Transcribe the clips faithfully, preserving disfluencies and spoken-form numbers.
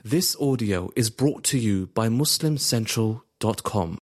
This audio is brought to you by Muslim Central dot com.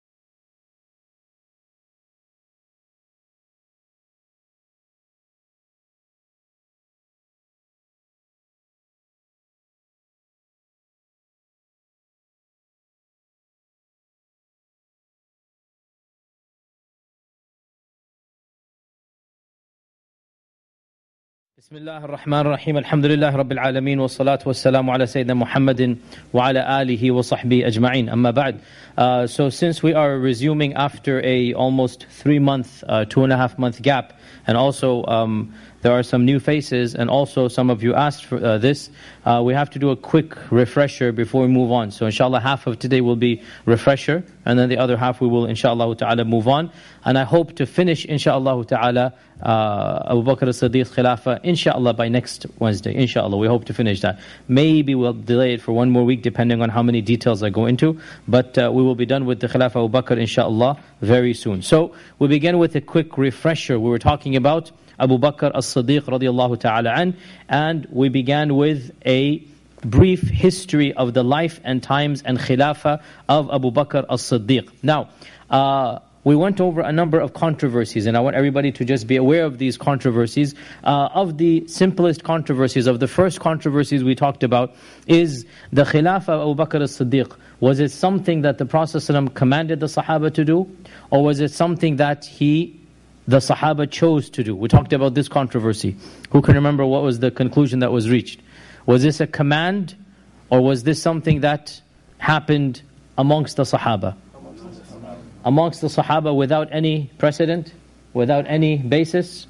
بسم الله الرحمن الرحيم الحمد لله رب العالمين والصلاة والسلام على سيدنا محمد وعلى آله وصحبه أجمعين أما بعد. Uh, so since we are resuming after a almost three month, uh, two and a half month gap, and also um, there are some new faces, and also some of you asked for uh, this, uh, we have to do a quick refresher before we move on. So inshallah half of today will be refresher, and then the other half we will inshallah ta'ala move on. And I hope to finish inshallah ta'ala uh, Abu Bakr as-Siddiq Khilafah inshallah by next Wednesday. Inshallah, we hope to finish that. Maybe we'll delay it for one more week depending on how many details I go into, but uh, we will be done with the Khilafah Abu Bakr inshallah very soon. So we begin with a quick refresher. We were talking about Abu Bakr as-Siddiq radiallahu ta'ala an, and we began with a brief history of the life and times and khilafah of Abu Bakr as-Siddiq. Now, uh, we went over a number of controversies, and I want everybody to just be aware of these controversies. Uh, of the simplest controversies, of the first controversies we talked about, is the khilafah of Abu Bakr as-Siddiq. Was it something that the Prophet ﷺ commanded the Sahaba to do, or was it something that he the Sahaba chose to do? We talked about this controversy. Who can remember what was the conclusion that was reached? Was this a command, or was this something that happened amongst the Sahaba? Amongst the Sahaba without any precedent, without any basis?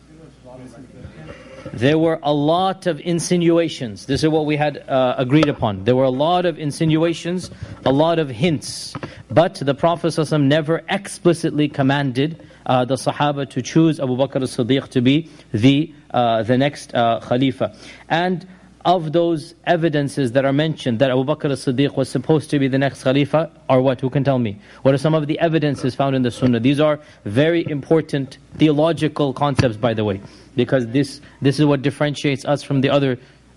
There were a lot of insinuations. This is what we had uh, agreed upon. There were a lot of insinuations, a lot of hints. But the Prophet ﷺ never explicitly commanded uh, the Sahaba to choose Abu Bakr as-Siddiq to be the, uh, the next uh, Khalifa. And of those evidences that are mentioned that Abu Bakr as-Siddiq was supposed to be the next Khalifa are what? Who can tell me? What are some of the evidences found in the Sunnah? These are very important theological concepts, by the way, because this this is what differentiates us from the other.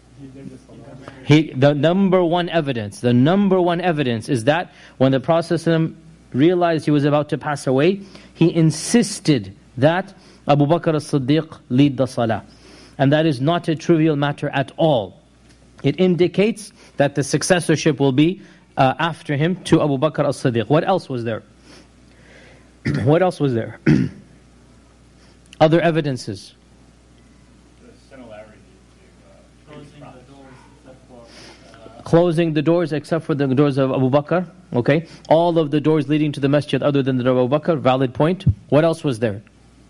He, the number one evidence, the number one evidence is that when the Prophet realized he was about to pass away, he insisted that Abu Bakr as-Siddiq lead the salah. And that is not a trivial matter at all. It indicates that the successorship will be uh, after him to Abu Bakr as-Siddiq. What else was there? What else was there? Other evidences. Closing the doors except for the doors of Abu Bakr. Okay. All of the doors leading to the masjid other than the door of Abu Bakr. Valid point. What else was there?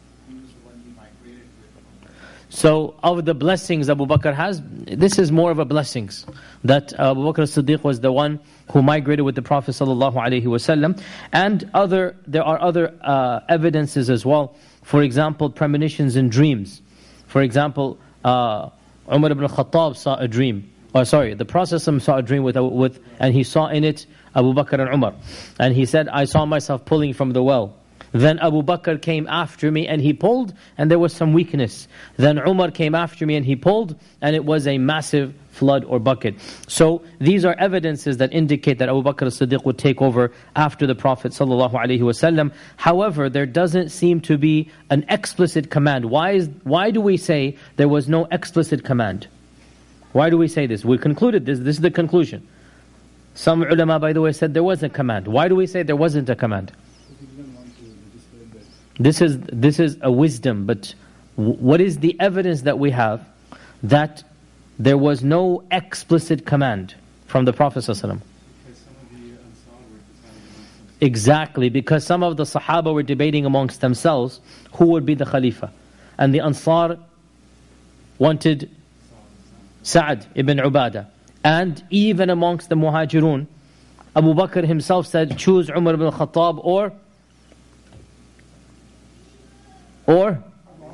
So, of the blessings Abu Bakr has, this is more of a blessings. That Abu Bakr as-Siddiq was the one who migrated with the Prophet ﷺ. And other, there are other uh, evidences as well. For example, premonitions in dreams. For example, uh, Umar ibn Khattab saw a dream. Oh, sorry, the Prophet saw a dream with, with, and he saw in it Abu Bakr and Umar. And he said, I saw myself pulling from the well. Then Abu Bakr came after me and he pulled, and there was some weakness. Then Umar came after me and he pulled, and it was a massive flood or bucket. So these are evidences that indicate that Abu Bakr as-Siddiq would take over after the Prophet ﷺ. However, there doesn't seem to be an explicit command. Why is why do we say there was no explicit command? Why do we say this? We concluded this. This is the conclusion. Some ulama, by the way, said there was a command. Why do we say there wasn't a command? This is this is a wisdom, but what is the evidence that we have that there was no explicit command from the Prophet ﷺ? Exactly, because some of the Sahaba were debating amongst themselves who would be the Khalifa. And the Ansar wanted Sa'ad ibn Ubadah. And even amongst the Muhajirun, Abu Bakr himself said, choose Umar ibn Khattab or Or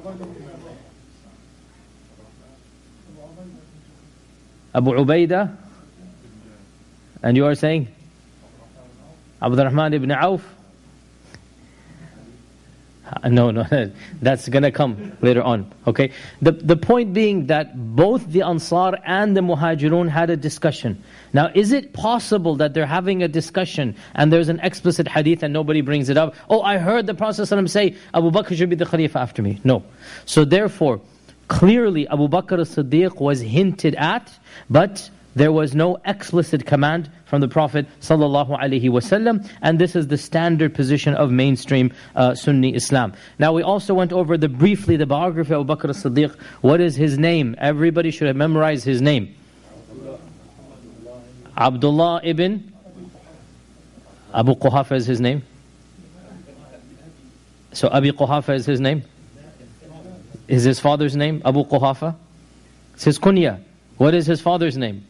Abu Ubaidah. And you are saying Abdurrahman ibn Auf. No, no, that's going to come later on. Okay. The the point being that both the Ansar and the Muhajirun had a discussion. Now, is it possible that they're having a discussion and there's an explicit hadith and nobody brings it up? Oh, I heard the Prophet ﷺ say, Abu Bakr should be the Khalifa after me. No. So therefore, clearly Abu Bakr as-Siddiq was hinted at, but there was no explicit command from the Prophet ﷺ, and this is the standard position of mainstream uh, Sunni Islam. Now we also went over the briefly the biography of Abu Bakr as-Siddiq. What is his name? Everybody should have memorized his name. Abdullah ibn Abu Quhafa is his name. So Abi Quhafa is his name. Is his father's name Abu Quhafa? It's his kunya. What is his father's name?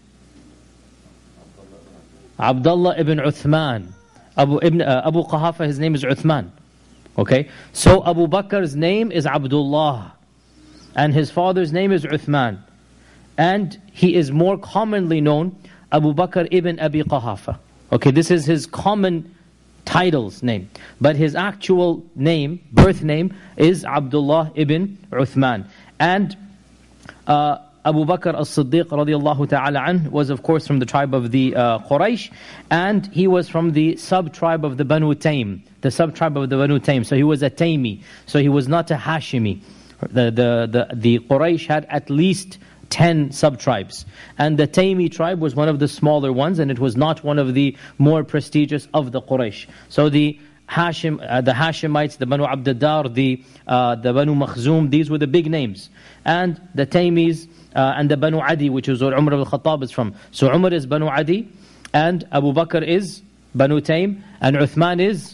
Abdullah ibn Uthman. Abu, ibn, uh, Abu Quhafa, his name is Uthman. Okay? So Abu Bakr's name is Abdullah. And his father's name is Uthman. And he is more commonly known Abu Bakr ibn Abi Quhafa. Okay, this is his common title's name. But his actual name, birth name, is Abdullah ibn Uthman. And uh, Abu Bakr as-Siddiq radiallahu ta'ala anh was of course from the tribe of the uh, Quraysh, and he was from the sub-tribe of the Banu Taym, the sub-tribe of the Banu Taym. So he was a Taymi, so he was not a Hashimi. The, the, the, the Quraysh had at least ten sub-tribes. And the Taymi tribe was one of the smaller ones, and it was not one of the more prestigious of the Quraysh. So the Hashim, uh, the Hashimites, the Banu Abdaddar, the, uh, the Banu Makhzum, these were the big names. And the Taymis, uh, and the Banu Adi, which is where Umar al-Khattab is from. So Umar is Banu Adi, and Abu Bakr is Banu Taym, and Uthman is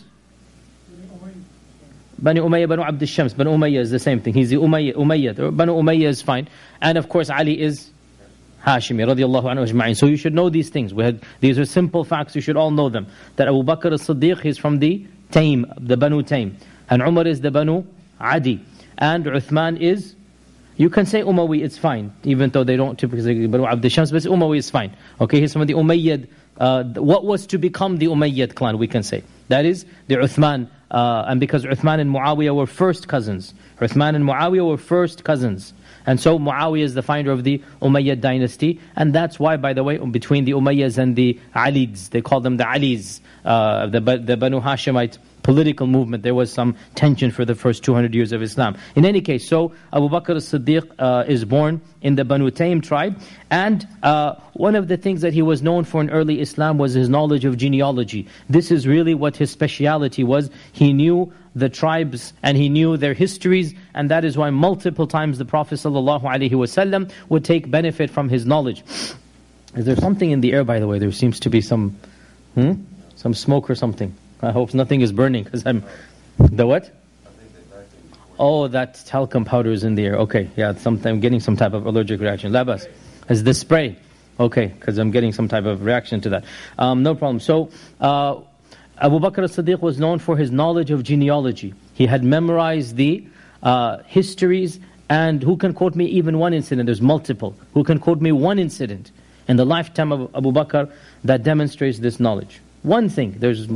Banu Umayyah, Banu Abd al-Shams. Banu Umayyah is the same thing. He's the Umayyah. Umayyah. Banu Umayyah is fine. And of course Ali is Hashimi, radiallahu anhu ajma'in. So you should know these things. We had, these are simple facts, you should all know them. That Abu Bakr as-Siddiq is from the Taym, the Banu Taym. And Umar is the Banu Adi. And Uthman is, you can say Umawi, it's fine. Even though they don't typically say Banu Abd al-Shams, but Umawi is fine. Okay, he's from the Umayyad, uh, what was to become the Umayyad clan, we can say. That is the Uthman. Uh, and because Uthman and Muawiyah were first cousins. Uthman and Muawiyah were first cousins. And so Muawiyah is the founder of the Umayyad dynasty. And that's why, by the way, between the Umayyads and the Alids, they call them the Alis, uh, the, the Banu Hashemite political movement, there was some tension for the first two hundred years of Islam. In any case, so Abu Bakr as-Siddiq uh, is born in the Banu Taym tribe. And uh, one of the things that he was known for in early Islam was his knowledge of genealogy. This is really what his speciality was. He knew the tribes and he knew their histories, and that is why multiple times the Prophet ﷺ would take benefit from his knowledge. Is there something in the air, by the way? There seems to be some hmm? some smoke or something. I hope nothing is burning, because I'm... The what? Oh, that talcum powder is in the air. Okay, yeah, some, I'm getting some type of allergic reaction. Labas. Is this spray? Okay, because I'm getting some type of reaction to that. Um, no problem. So, uh, Abu Bakr as-Siddiq was known for his knowledge of genealogy. He had memorized the uh, histories, and who can quote me even one incident? There's multiple. Who can quote me one incident in the lifetime of Abu Bakr that demonstrates this knowledge? One thing. There's...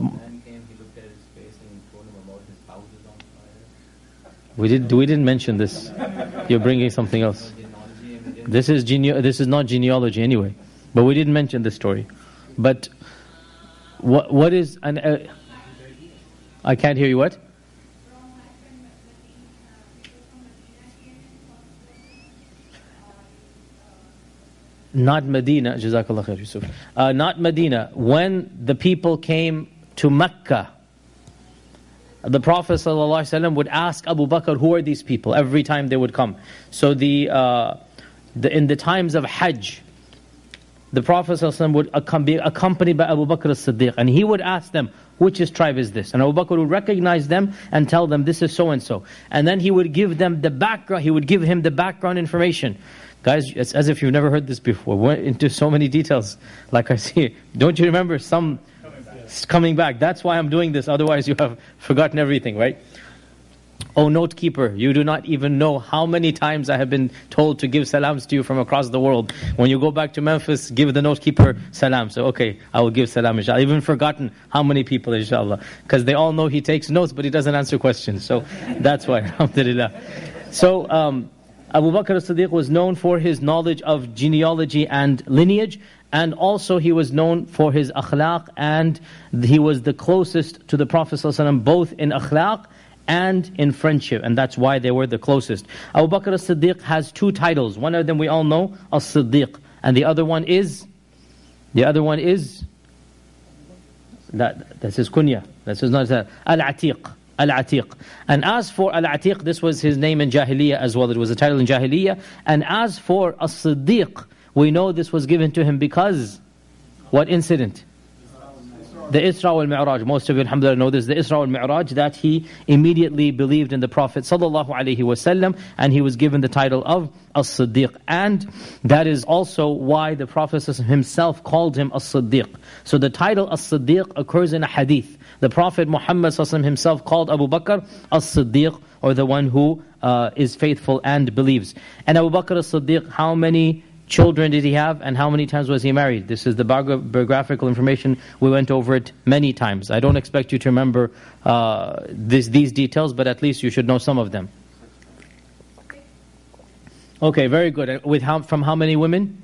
We did. We didn't mention this. You're bringing something else. This is gene. This is not genealogy anyway. But we didn't mention this story. But what what is an? Uh, I can't hear you. What? Not Medina. Jazakallah khair, Yusuf. Uh, not Medina. When the people came to Mecca, the Prophet ﷺ would ask Abu Bakr, who are these people? Every time they would come. So the, uh, the in the times of Hajj, the Prophet ﷺ would be accompanied by Abu Bakr as-Siddiq, and he would ask them, which is tribe is this? And Abu Bakr would recognize them and tell them, this is so and so. And then he would give them the background, he would give him the background information. Guys, it's as if you've never heard this before. Went into so many details, like I see. Don't you remember some... It's coming back. That's why I'm doing this. Otherwise you have forgotten everything, right? O note keeper, you do not even know how many times I have been told to give salams to you from across the world. When you go back to Memphis, give the note keeper salam. So okay, I will give salam inshallah. I've even forgotten how many people inshallah. Because they all know he takes notes but he doesn't answer questions. So that's why, alhamdulillah. So um, Abu Bakr as-Siddiq was known for his knowledge of genealogy and lineage. And also he was known for his akhlaq, and he was the closest to the Prophet ﷺ both in akhlaq and in friendship, and that's why they were the closest. Abu Bakr as-Siddiq has two titles. One of them we all know, as-Siddiq, and the other one is, the other one is, that, that's his kunya, that's his not Al-Atiq. Al-Atiq. And as for Al-Atiq, this was his name in Jahiliyyah as well. It was a title in Jahiliyyah. And as for as-Siddiq, we know this was given to him because, what incident? The Isra wal Mi'raj. Most of you, alhamdulillah, know this. The Isra wal Mi'raj, that he immediately believed in the Prophet sallallahu alaihi wasallam, and he was given the title of As-Siddiq. And that is also why the Prophet himself called him As-Siddiq. So the title As-Siddiq occurs in a hadith. The Prophet Muhammad himself called Abu Bakr As-Siddiq, or the one who uh, is faithful and believes. And Abu Bakr As-Siddiq, how many children did he have, and how many times was he married? This is the biographical information. We went over it many times. I don't expect you to remember uh, this, these details, but at least you should know some of them. Okay, very good. With how, from how many women?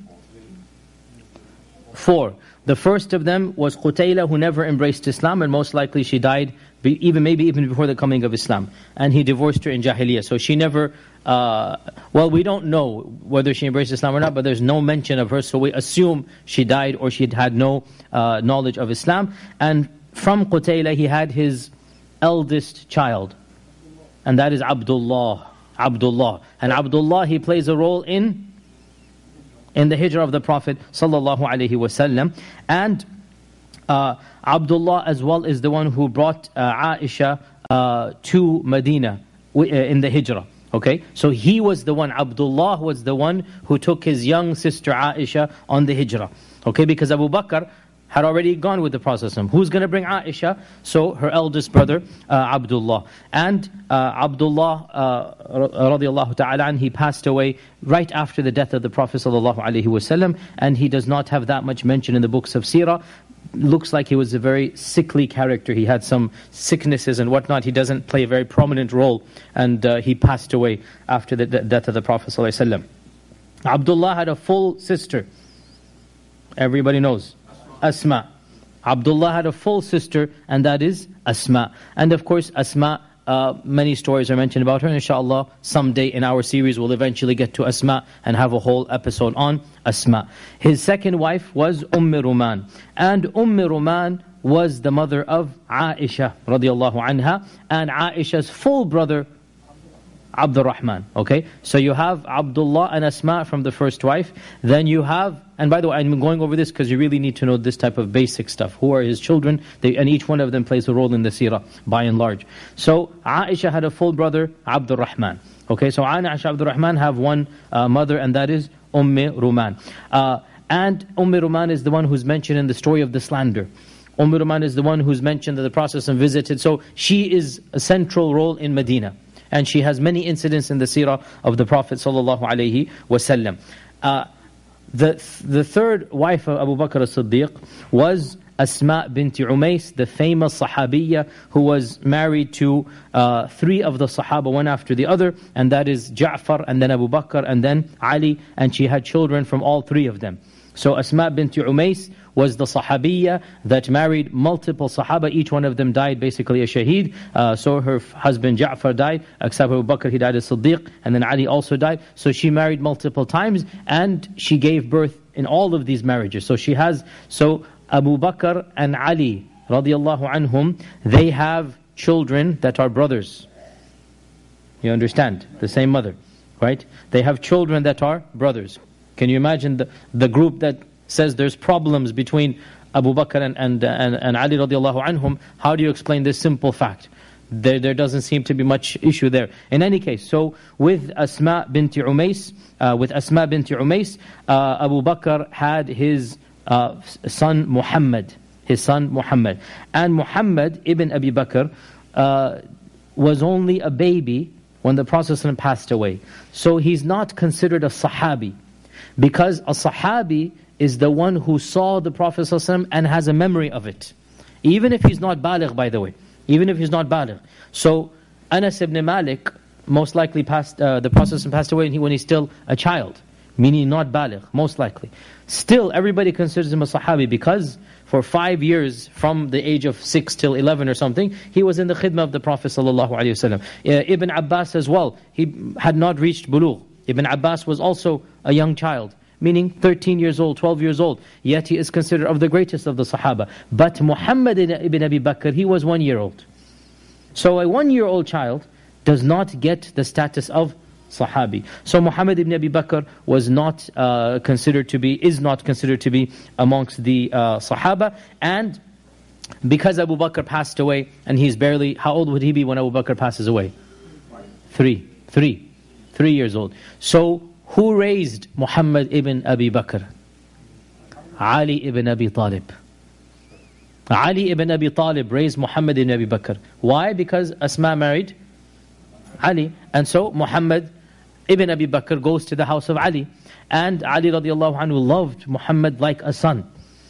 Four. The first of them was Qutayla, who never embraced Islam, and most likely she died even maybe even before the coming of Islam. And he divorced her in Jahiliyyah. So she never, uh, well, we don't know whether she embraced Islam or not, but there's no mention of her, so we assume she died or she had no uh, knowledge of Islam. And from Qutayla, he had his eldest child, and that is Abdullah. Abdullah. And Abdullah, he plays a role in in the hijrah of the Prophet sallallahu alaihi wasallam. And uh, Abdullah as well is the one who brought uh, Aisha uh, to Medina uh, in the hijrah. Okay, so he was the one, Abdullah was the one who took his young sister Aisha on the hijrah. Okay, because Abu Bakr had already gone with the Prophet. Who's going to bring Aisha? So her eldest brother, uh, Abdullah. And uh, Abdullah, uh, radiallahu ta'ala, he passed away right after the death of the Prophet sallallahu alaihi wasallam, and he does not have that much mention in the books of Seerah. Looks like he was a very sickly character. He had some sicknesses and whatnot. He doesn't play a very prominent role, and uh, he passed away after the death of the Prophet sallallahu alaihi wasallam. Abdullah had a full sister. Everybody knows. Asma. Abdullah had a full sister, and that is Asma. And of course, Asma, uh, many stories are mentioned about her. And inshallah, someday in our series, we'll eventually get to Asma and have a whole episode on Asma. His second wife was Umm Ruman. And Umm Ruman was the mother of Aisha, radiallahu anha. And Aisha's full brother, Abdurrahman. Okay, so you have Abdullah and Asma from the first wife. Then you have, and by the way, I'm going over this because you really need to know this type of basic stuff. Who are his children? They, and each one of them plays a role in the seerah, by and large. So Aisha had a full brother, Abdurrahman. Okay, so Aisha and Abdurrahman have one uh, mother, and that is Umm Ruman. Uh, and Umm Ruman is the one who's mentioned in the story of the slander. Umm Ruman is the one who's mentioned that the Prophet visited. So she is a central role in Medina. And she has many incidents in the seerah of the Prophet sallallahu alaihi wasallam. Uh, the the third wife of Abu Bakr as-Siddiq was Asma bint Umays, the famous Sahabiyya who was married to uh, three of the Sahaba, one after the other, and that is Ja'far, and then Abu Bakr, and then Ali, and she had children from all three of them. So Asma bint Umays was the Sahabiyya that married multiple Sahaba. Each one of them died basically a shaheed. Uh, so her husband Ja'far died, except Abu Bakr, he died as Siddiq, and then Ali also died. So she married multiple times, and she gave birth in all of these marriages. So she has, so Abu Bakr and Ali, radiallahu anhum, they have children that are brothers. You understand? The same mother, right? They have children that are brothers. Can you imagine the, the group that says there's problems between Abu Bakr and, and, and, and Ali radiallahu anhum? How do you explain this simple fact? There, there doesn't seem to be much issue there. In any case, so with Asma bint Umays, uh, with Asma bint Umays, uh, Abu Bakr had his uh, son Muhammad, his son Muhammad. And Muhammad ibn Abi Bakr, uh, was only a baby when the Prophet ﷺ passed away. So he's not considered a Sahabi. Because a Sahabi is the one who saw the Prophet ﷺ and has a memory of it. Even if he's not baligh, by the way. Even if he's not baligh. So Anas ibn Malik most likely passed, uh, the Prophet ﷺ passed away when he's still a child. Meaning not baligh, most likely. Still, everybody considers him a Sahabi because for five years, from the age of six till eleven or something, he was in the khidmah of the Prophet ﷺ. Uh, Ibn Abbas as well, he had not reached bulugh. Ibn Abbas was also a young child, meaning thirteen years old, twelve years old. Yet he is considered of the greatest of the Sahaba. But Muhammad ibn Abi Bakr, he was one year old. So a one-year-old child does not get the status of Sahabi. So Muhammad ibn Abi Bakr was not uh, considered to be, is not considered to be amongst the uh, Sahaba. And because Abu Bakr passed away, and he's barely, how old would he be when Abu Bakr passes away? Three. Three. Three years old. So who raised Muhammad ibn Abi Bakr? Ali ibn Abi Talib. Ali ibn Abi Talib raised Muhammad ibn Abi Bakr. Why? Because Asma married Ali. And so Muhammad ibn Abi Bakr goes to the house of Ali. And Ali radiallahu anhu loved Muhammad like a son.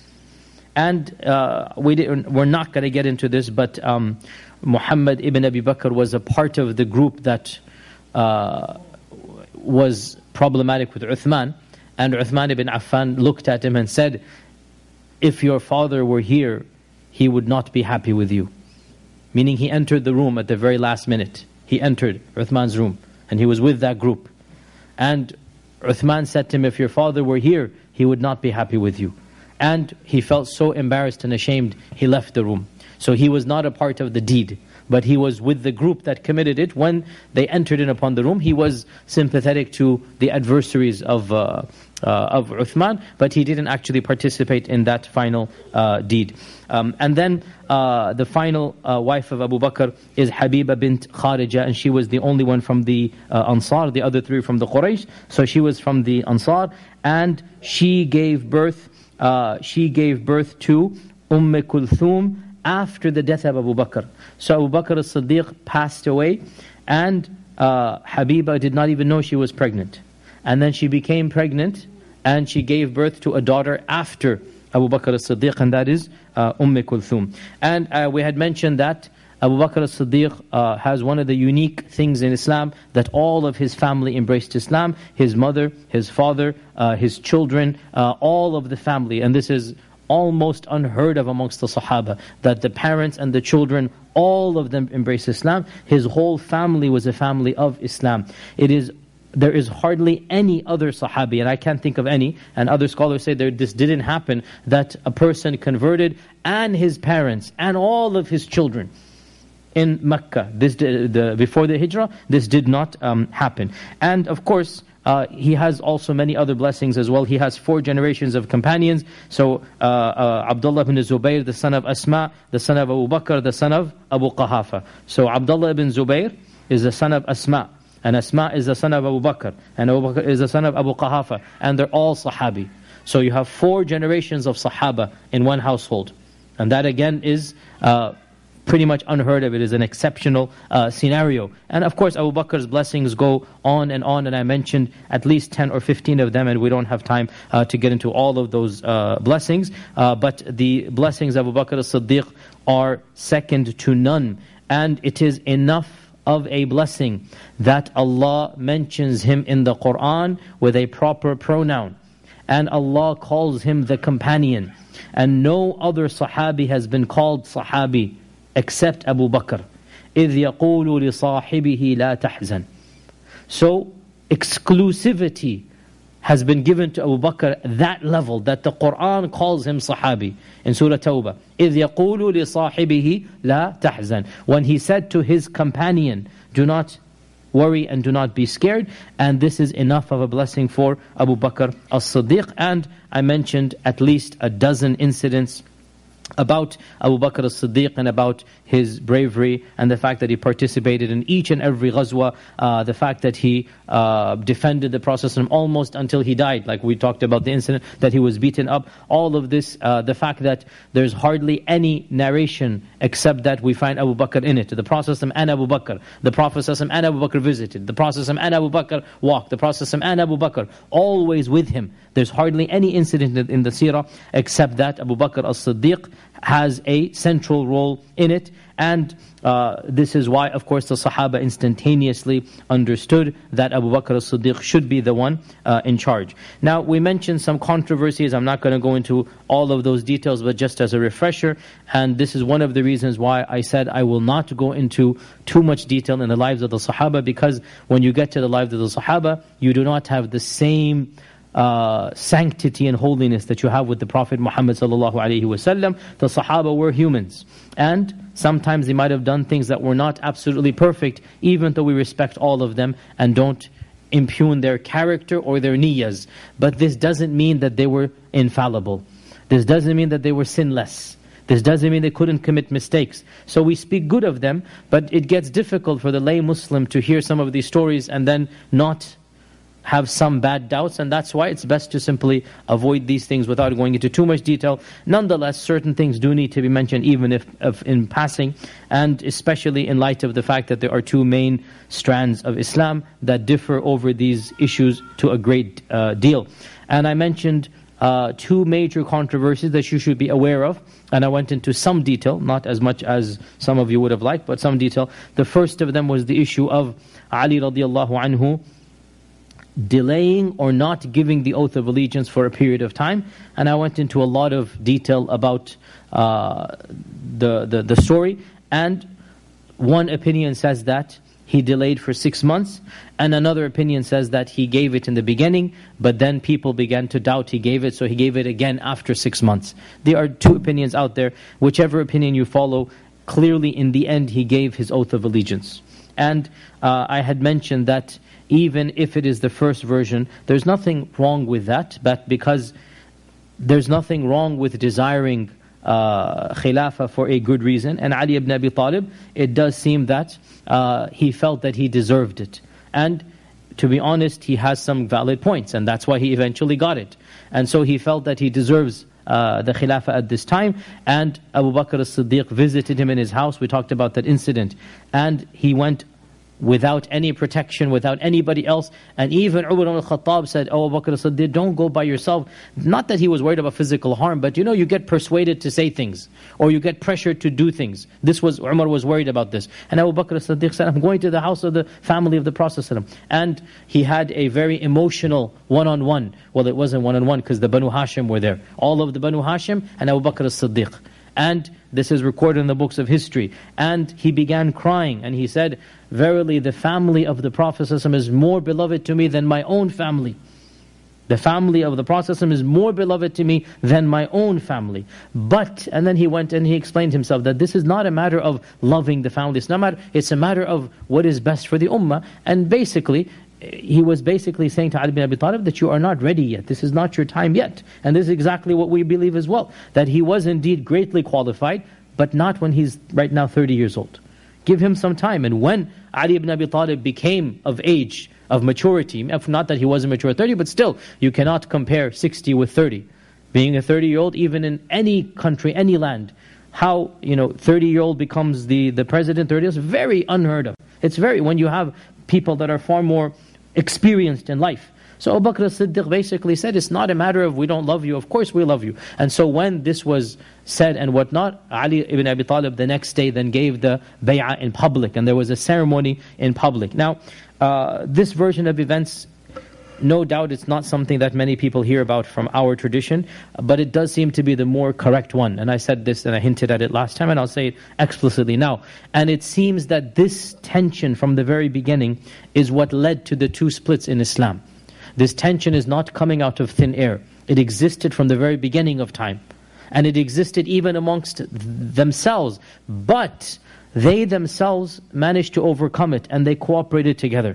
And uh, we didn't, we're not going to get into this, but um, Muhammad ibn Abi Bakr was a part of the group that uh, was problematic with Uthman. And Uthman ibn Affan looked at him and said, if your father were here, he would not be happy with you. Meaning he entered the room at the very last minute. He entered Uthman's room and he was with that group. And Uthman said to him, if your father were here, he would not be happy with you. And he felt so embarrassed and ashamed, he left the room. So he was not a part of the deed, but he was with the group that committed it. When they entered in upon the room, he was sympathetic to the adversaries of uh, uh, of Uthman, but he didn't actually participate in that final uh, deed. Um, and then uh, the final uh, wife of Abu Bakr is Habiba bint Kharija, and she was the only one from the uh, Ansar, the other three from the Quraysh. So she was from the Ansar, and she gave birth, uh, she gave birth to Umm Kulthum after the death of Abu Bakr. So Abu Bakr as-Siddiq passed away, and uh, Habiba did not even know she was pregnant. And then she became pregnant, and she gave birth to a daughter after Abu Bakr as-Siddiq, and that is uh, Umm Kulthum. And uh, we had mentioned that Abu Bakr as-Siddiq uh, has one of the unique things in Islam, that all of his family embraced Islam. His mother, his father, uh, his children, uh, all of the family. And this is almost unheard of amongst the Sahaba, that the parents and the children, all of them embrace Islam. His whole family was a family of Islam. It is, there is hardly any other Sahabi, and I can't think of any, and other scholars say that this didn't happen, that a person converted and his parents and all of his children in Mecca. This did, the, before the Hijrah, this did not um, happen. And of course, Uh, he has also many other blessings as well. He has four generations of companions. So uh, uh, Abdullah ibn Zubayr, the son of Asma, the son of Abu Bakr, the son of Abu Qahafa. So Abdullah ibn Zubayr is the son of Asma, and Asma is the son of Abu Bakr, and Abu Bakr is the son of Abu Qahafa, and they're all Sahabi. So you have four generations of Sahaba in one household. And that again is uh, pretty much unheard of. It is an exceptional uh, scenario. And of course, Abu Bakr's blessings go on and on, and I mentioned at least ten or fifteen of them, and we don't have time uh, to get into all of those uh, blessings. Uh, but the blessings of Abu Bakr as-Siddiq are second to none. And it is enough of a blessing that Allah mentions him in the Qur'an with a proper pronoun. And Allah calls him the companion. And no other Sahabi has been called Sahabi except Abu Bakr. إِذْ يَقُولُ لِصَاحِبِهِ لَا تَحْزَنْ. So, exclusivity has been given to Abu Bakr, that level, that the Qur'an calls him Sahabi. In Surah Tawbah, إِذْ يَقُولُ لِصَاحِبِهِ لَا تَحْزَنْ. When he said to his companion, do not worry and do not be scared. And this is enough of a blessing for Abu Bakr as-Siddiq. And I mentioned at least a dozen incidents about Abu Bakr as-Siddiq and about his bravery and the fact that he participated in each and every ghazwa, uh, the fact that he uh, defended the Prophet almost until he died, like we talked about the incident that he was beaten up. All of this, uh, the fact that there's hardly any narration except that we find Abu Bakr in it. The Prophet and Abu Bakr, the Prophet and Abu Bakr visited, the Prophet and Abu Bakr walked, the Prophet and Abu Bakr always with him. There's hardly any incident in the seerah except that Abu Bakr as-Siddiq has a central role in it. And uh, this is why, of course, the Sahaba instantaneously understood that Abu Bakr as-Siddiq should be the one uh, in charge. Now, we mentioned some controversies. I'm not going to go into all of those details, but just as a refresher, and this is one of the reasons why I said I will not go into too much detail in the lives of the Sahaba, because when you get to the lives of the Sahaba, you do not have the same Uh, sanctity and holiness that you have with the Prophet Muhammad sallallahu alaihi wasallam. The Sahaba were humans, and sometimes they might have done things that were not absolutely perfect, even though we respect all of them and don't impugn their character or their niyyahs. But this doesn't mean that they were infallible. This doesn't mean that they were sinless. This doesn't mean they couldn't commit mistakes. So we speak good of them, but it gets difficult for the lay Muslim to hear some of these stories and then not have some bad doubts, and that's why it's best to simply avoid these things without going into too much detail. Nonetheless, certain things do need to be mentioned, even if, if in passing, and especially in light of the fact that there are two main strands of Islam that differ over these issues to a great uh, deal. And I mentioned uh, two major controversies that you should be aware of, and I went into some detail, not as much as some of you would have liked, but some detail. The first of them was the issue of Ali radiallahu anhu delaying or not giving the oath of allegiance for a period of time, and I went into a lot of detail about uh, the, the the story. And one opinion says that he delayed for six months, and another opinion says that he gave it in the beginning, but then people began to doubt he gave it, so he gave it again after six months. There are two opinions out there. Whichever opinion you follow, clearly in the end he gave his oath of allegiance. And uh, I had mentioned that even if it is the first version, there's nothing wrong with that, but because there's nothing wrong with desiring uh, khilafah for a good reason. And Ali ibn Abi Talib, it does seem that uh, he felt that he deserved it. And to be honest, he has some valid points, and that's why he eventually got it. And so he felt that he deserves uh, the khilafah at this time. And Abu Bakr as-Siddiq visited him in his house. We talked about that incident. And he went without any protection, without anybody else. And even Umar al-Khattab said, "Oh, Abu Bakr as-Siddiq, don't go by yourself." Not that he was worried about physical harm, but you know, you get persuaded to say things, or you get pressured to do things. This was, Umar was worried about this. And Abu Bakr as-Siddiq said, "I'm going to the house of the family of the Prophet." And he had a very emotional one-on-one. Well, it wasn't one-on-one because the Banu Hashim were there. All of the Banu Hashim and Abu Bakr as-Siddiq. And this is recorded in the books of history. And he began crying, and he said, "Verily the family of the Prophet ﷺ is more beloved to me than my own family. The family of the Prophet ﷺ is more beloved to me than my own family." But, and then he went and he explained himself that this is not a matter of loving the family. It's not a matter, it's a matter of what is best for the ummah. And basically, he was basically saying to Ali bin Abi Talib that you are not ready yet. This is not your time yet. And this is exactly what we believe as well. That he was indeed greatly qualified, but not when he's right now thirty years old. Give him some time. And when Ali ibn Abi Talib became of age, of maturity, not that he wasn't mature at thirty, but still, you cannot compare sixty with thirty. Being a thirty-year-old, even in any country, any land, how, you know, thirty-year-old becomes the, the president, thirty is very unheard of. It's very, when you have people that are far more experienced in life. So Abu Bakr as-Siddiq basically said, it's not a matter of we don't love you, of course we love you. And so when this was said and whatnot, Ali ibn Abi Talib the next day then gave the bay'ah in public, and there was a ceremony in public. Now, uh, this version of events, no doubt it's not something that many people hear about from our tradition, but it does seem to be the more correct one. And I said this and I hinted at it last time, and I'll say it explicitly now. And it seems that this tension from the very beginning is what led to the two splits in Islam. This tension is not coming out of thin air. It existed from the very beginning of time. And it existed even amongst themselves. But they themselves managed to overcome it, and they cooperated together.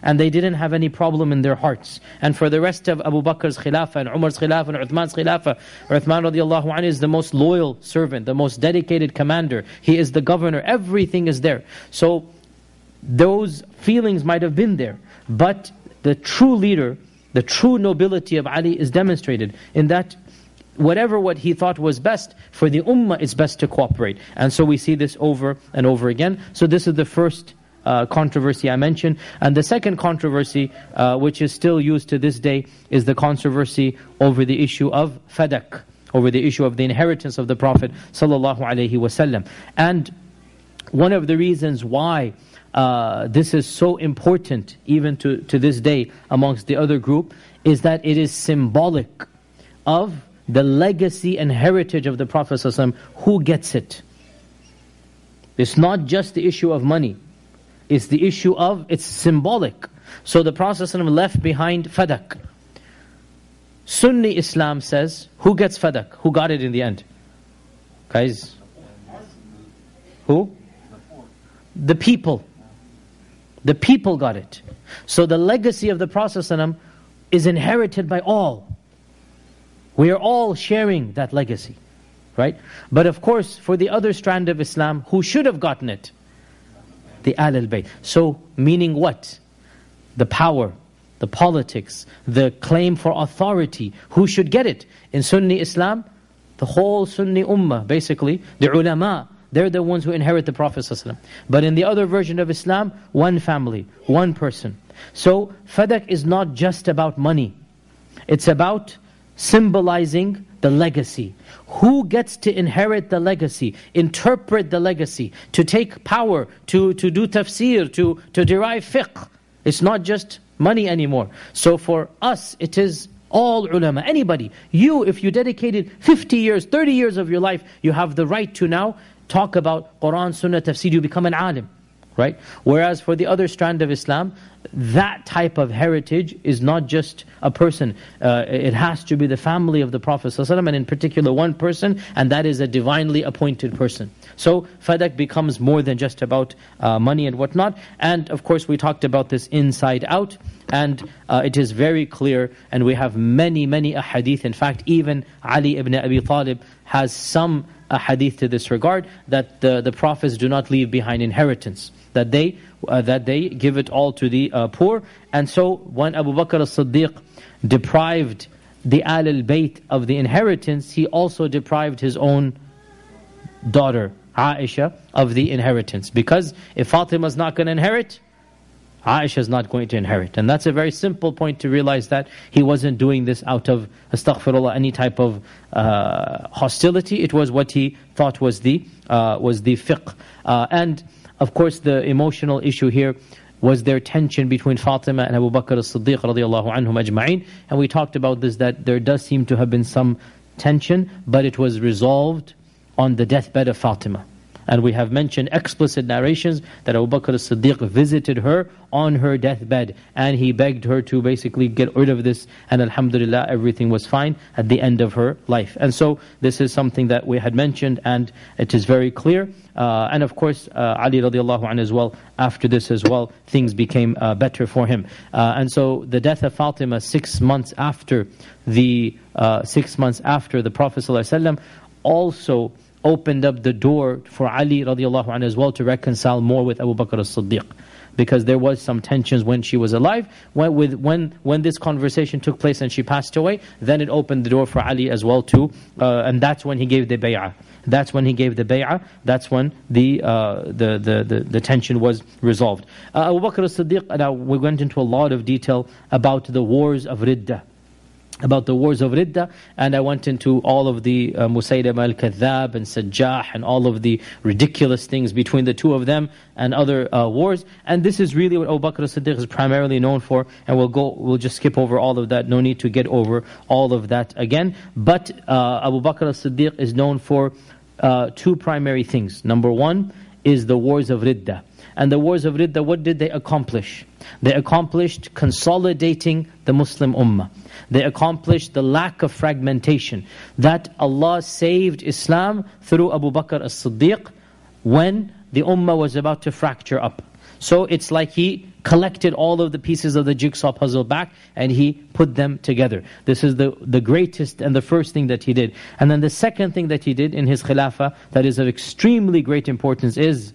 and they didn't have any problem in their hearts. And for the rest of Abu Bakr's Khilafah and Umar's Khilafah and Uthman's Khilafah, Uthman radiallahu anhu is the most loyal servant, the most dedicated commander. He is the governor. Everything is there. So those feelings might have been there, but the true leader, the true nobility of Ali is demonstrated in that whatever what he thought was best for the ummah, it's best to cooperate. And so we see this over and over again. So this is the first uh, controversy I mentioned. And the second controversy, uh, which is still used to this day, is the controversy over the issue of fadak, over the issue of the inheritance of the Prophet sallallahu alaihi wasallam. And one of the reasons why uh, this is so important, even to, to this day amongst the other group, is that it is symbolic of the legacy and heritage of the Prophet ﷺ. Who gets it? It's not just the issue of money. It's the issue of, it's symbolic. So the Prophet ﷺ left behind fadak. Sunni Islam says, who gets fadak? Who got it in the end? Guys? Who? The people. The people got it. So the legacy of the Prophet ﷺ is inherited by all. We are all sharing that legacy, right? But of course, for the other strand of Islam, who should have gotten it? The Ahlul Bayt. So, meaning what? The power, the politics, the claim for authority. Who should get it? In Sunni Islam, the whole Sunni Ummah, basically, the ulama, they're the ones who inherit the Prophet ﷺ. But in the other version of Islam, one family, one person. So, fadak is not just about money. It's about symbolizing the legacy. Who gets to inherit the legacy, interpret the legacy, to take power, to, to do tafsir, to, to derive fiqh. It's not just money anymore. So for us, it is all ulama, anybody. You, if you dedicated fifty years, thirty years of your life, you have the right to now talk about Quran, Sunnah, tafsir, you become an alim. Right? Whereas for the other strand of Islam, that type of heritage is not just a person. Uh, it has to be the family of the Prophet ﷺ, and in particular one person, and that is a divinely appointed person. So fadak becomes more than just about uh, money and whatnot. And of course we talked about this inside out, and uh, it is very clear, and we have many, many ahadith. In fact, even Ali ibn Abi Talib has some ahadith to this regard, that the, the prophets do not leave behind inheritance. That they uh, that they give it all to the uh, poor. And so when Abu Bakr as-Siddiq deprived the Ahlul Bayt of the inheritance, he also deprived his own daughter, Aisha, of the inheritance. Because if Fatima is not going to inherit, Aisha is not going to inherit. And that's a very simple point to realize, that he wasn't doing this out of, astaghfirullah, any type of uh, hostility. It was what he thought was the, uh, was the fiqh. Uh, and of course, the emotional issue here was their tension between Fatima and Abu Bakr as-Siddiq radiallahu anhum ajma'in. And we talked about this, that there does seem to have been some tension, but it was resolved on the deathbed of Fatima. And we have mentioned explicit narrations that Abu Bakr as-Siddiq visited her on her deathbed, and he begged her to basically get rid of this, and alhamdulillah, everything was fine at the end of her life. And so this is something that we had mentioned, and it is very clear. Uh, and of course, uh, Ali radiallahu anhu as well, after this as well, things became uh, better for him. Uh, and so the death of Fatima six months after the uh, six months after the Prophet ﷺ also opened up the door for Ali radiallahu anhu as well to reconcile more with Abu Bakr as-Siddiq. Because there was some tensions when she was alive. When, with, when, when this conversation took place and she passed away, then it opened the door for Ali as well too. Uh, and that's when he gave the bay'ah. That's when he gave the bay'ah. That's when the, uh, the, the, the, the tension was resolved. Uh, Abu Bakr as-Siddiq, now we went into a lot of detail about the wars of Riddah. About the wars of Ridda, and I went into all of the uh, Musaylama al-Kadhab and Sajjah and all of the ridiculous things between the two of them and other uh, wars. And this is really what Abu Bakr as-Siddiq is primarily known for, and we'll go. We'll just skip over all of that. No need to get over all of that again. But uh, Abu Bakr as-Siddiq is known for uh, two primary things. Number one is the wars of Ridda. And the wars of Ridda, what did they accomplish? They accomplished consolidating the Muslim Ummah. They accomplished the lack of fragmentation. That Allah saved Islam through Abu Bakr as-Siddiq when the Ummah was about to fracture up. So it's like he collected all of the pieces of the jigsaw puzzle back and he put them together. This is the, the greatest and the first thing that he did. And then the second thing that he did in his khilafah that is of extremely great importance is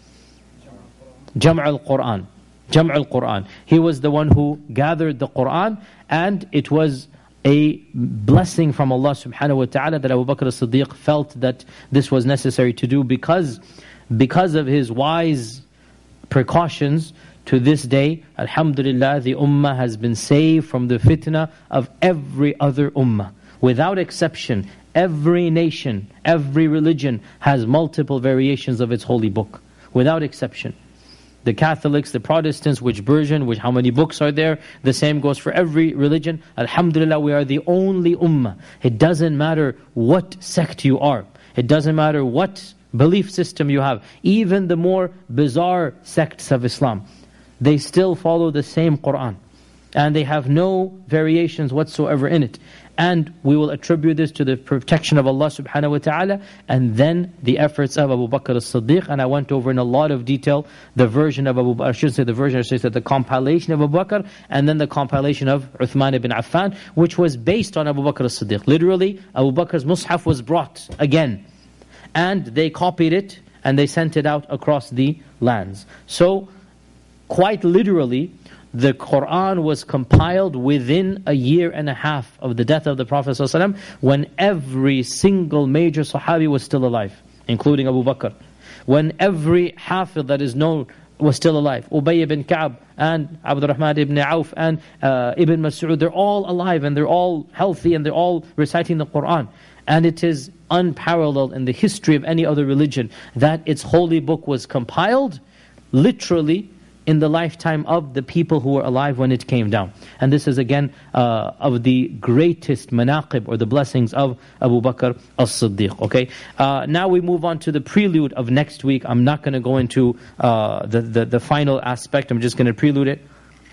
Jam' al-Quran. Jam' al-Quran. He was the one who gathered the Quran, and it was a blessing from Allah subhanahu wa ta'ala that Abu Bakr as-Siddiq felt that this was necessary to do because, because of his wise precautions. To this day, alhamdulillah, the ummah has been saved from the fitna of every other ummah. Without exception, every nation, every religion has multiple variations of its holy book. Without exception. The Catholics, the Protestants, which version, which how many books are there? The same goes for every religion. Alhamdulillah, we are the only ummah. It doesn't matter what sect you are. It doesn't matter what belief system you have. Even the more bizarre sects of Islam, they still follow the same Qur'an. And they have no variations whatsoever in it. And we will attribute this to the protection of Allah subhanahu wa ta'ala, and then the efforts of Abu Bakr as-Siddiq. And I went over in a lot of detail the version of Abu Bakr, I should say the version, I should say the compilation of Abu Bakr, and then the compilation of Uthman ibn Affan, which was based on Abu Bakr as-Siddiq. Literally, Abu Bakr's Mus'haf was brought again. And they copied it, and they sent it out across the lands. So, quite literally, the Qur'an was compiled within a year and a half of the death of the Prophet ﷺ, when every single major Sahabi was still alive, including Abu Bakr. When every Hafidh that is known was still alive. Ubay ibn Ka'b and Abdurrahman ibn Auf and uh, Ibn Mas'ud, they're all alive and they're all healthy and they're all reciting the Qur'an. And it is unparalleled in the history of any other religion that its holy book was compiled literally in the lifetime of the people who were alive when it came down. And this is again uh, of the greatest manaqib or the blessings of Abu Bakr as-Siddiq. Okay, uh, now we move on to the prelude of next week. I'm not going to go into uh, the, the, the final aspect, I'm just going to prelude it.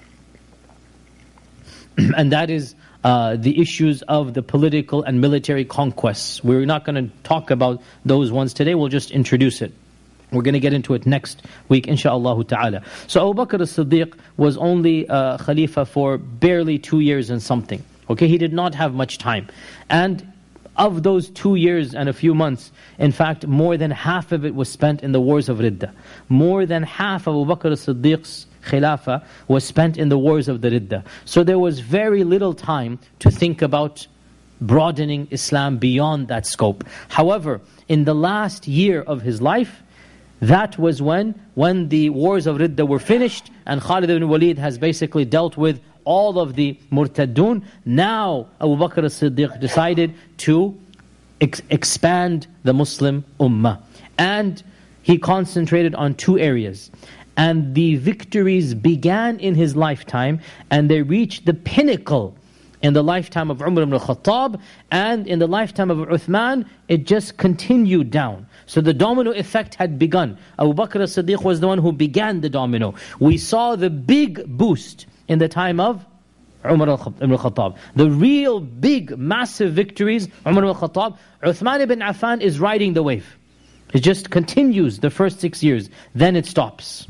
And that is uh, the issues of the political and military conquests. We're not going to talk about those ones today, we'll just introduce it. We're going to get into it next week, insha'Allah ta'ala. So Abu Bakr as-Siddiq was only uh, Khalifa for barely two years and something. Okay, he did not have much time. And of those two years and a few months, in fact, more than half of it was spent in the wars of Ridda. More than half of Abu Bakr as-Siddiq's Khilafah was spent in the wars of the Ridda. So there was very little time to think about broadening Islam beyond that scope. However, in the last year of his life, that was when, when the wars of Ridda were finished and Khalid ibn Walid has basically dealt with all of the Murtaddun. Now Abu Bakr as-Siddiq decided to ex expand the Muslim Ummah. And he concentrated on two areas. And the victories began in his lifetime and they reached the pinnacle in the lifetime of Umar ibn al-Khattab, and in the lifetime of Uthman, it just continued down. So the domino effect had begun. Abu Bakr as-Siddiq was the one who began the domino. We saw the big boost in the time of Umar ibn al-Khattab. The real big, massive victories, Umar ibn al-Khattab. Uthman ibn Affan is riding the wave. It just continues the first six years. Then it stops.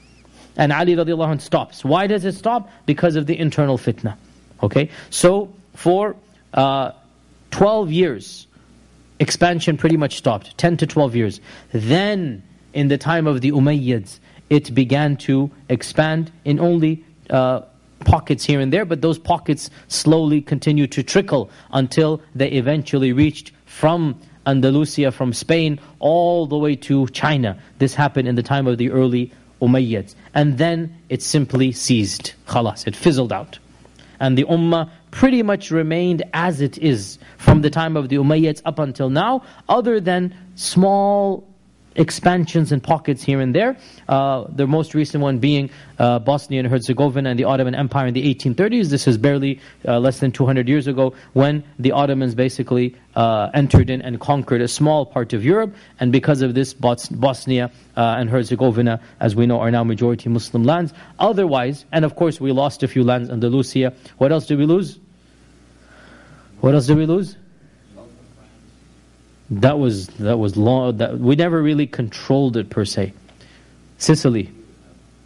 And Ali radiallahu anh stops. Why does it stop? Because of the internal fitna. Okay, so for uh, twelve years, expansion pretty much stopped, ten to twelve years. Then, in the time of the Umayyads, it began to expand in only uh, pockets here and there, but those pockets slowly continued to trickle until they eventually reached from Andalusia, from Spain, all the way to China. This happened in the time of the early Umayyads. And then it simply ceased. Khalas, it fizzled out. And the Ummah pretty much remained as it is from the time of the Umayyads up until now, other than small expansions and pockets here and there. Uh, the most recent one being uh, Bosnia and Herzegovina and the Ottoman Empire in the eighteen thirties. This is barely uh, less than two hundred years ago when the Ottomans basically uh, entered in and conquered a small part of Europe. And because of this, Bos Bosnia uh, and Herzegovina, as we know, are now majority Muslim lands. Otherwise, and of course we lost a few lands, Andalusia. What else did we lose? What else did we lose? That was that was long. That we never really controlled it per se. Sicily,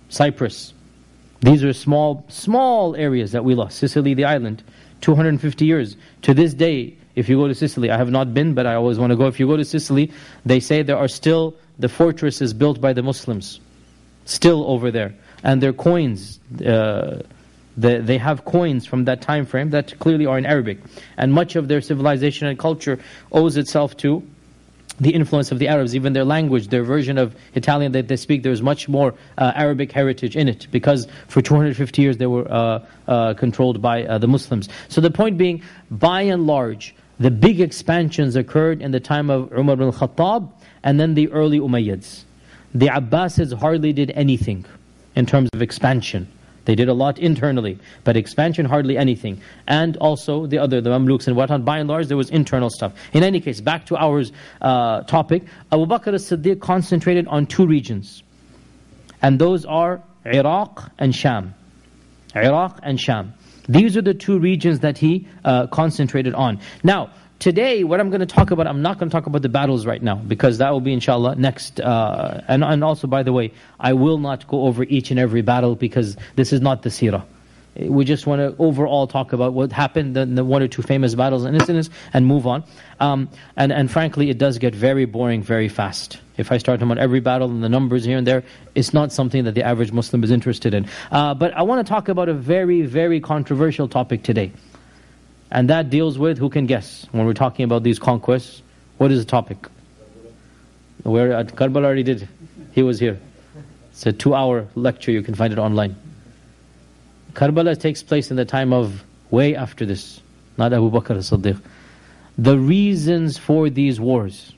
Cyprus. These are small, small areas that we lost. Sicily, the island, two hundred fifty years. To this day, if you go to Sicily, I have not been, but I always want to go. If you go to Sicily, they say there are still the fortresses built by the Muslims, still over there. And their coins, uh, they, they have coins from that time frame that clearly are in Arabic. And much of their civilization and culture owes itself to the influence of the Arabs. Even their language, their version of Italian that they speak, there's much more uh, Arabic heritage in it, because for two hundred fifty years they were uh, uh, controlled by uh, the Muslims. So the point being, by and large, the big expansions occurred in the time of Umar ibn al-Khattab and then the early Umayyads. The Abbasids hardly did anything in terms of expansion. They did a lot internally, but expansion hardly anything. And also the other, the Mamluks and whatnot, by and large there was internal stuff. In any case, back to our uh, topic, Abu Bakr as-Siddiq concentrated on two regions. And those are Iraq and Sham. Iraq and Sham. These are the two regions that he uh, concentrated on. Now, today, what I'm going to talk about, I'm not going to talk about the battles right now, because that will be inshallah next. Uh, and, and also, by the way, I will not go over each and every battle, because this is not the seerah. We just want to overall talk about what happened, the, the one or two famous battles and incidents, and move on. Um, and, and frankly, it does get very boring very fast. If I start talking about every battle and the numbers here and there, it's not something that the average Muslim is interested in. Uh, but I want to talk about a very, very controversial topic today. And that deals with, who can guess, when we're talking about these conquests, what is the topic? Where at Karbala already did. He was here. It's a two-hour lecture, you can find it online. Karbala takes place in the time of, way after this, not Abu Bakr as-Siddiq. The reasons for these wars.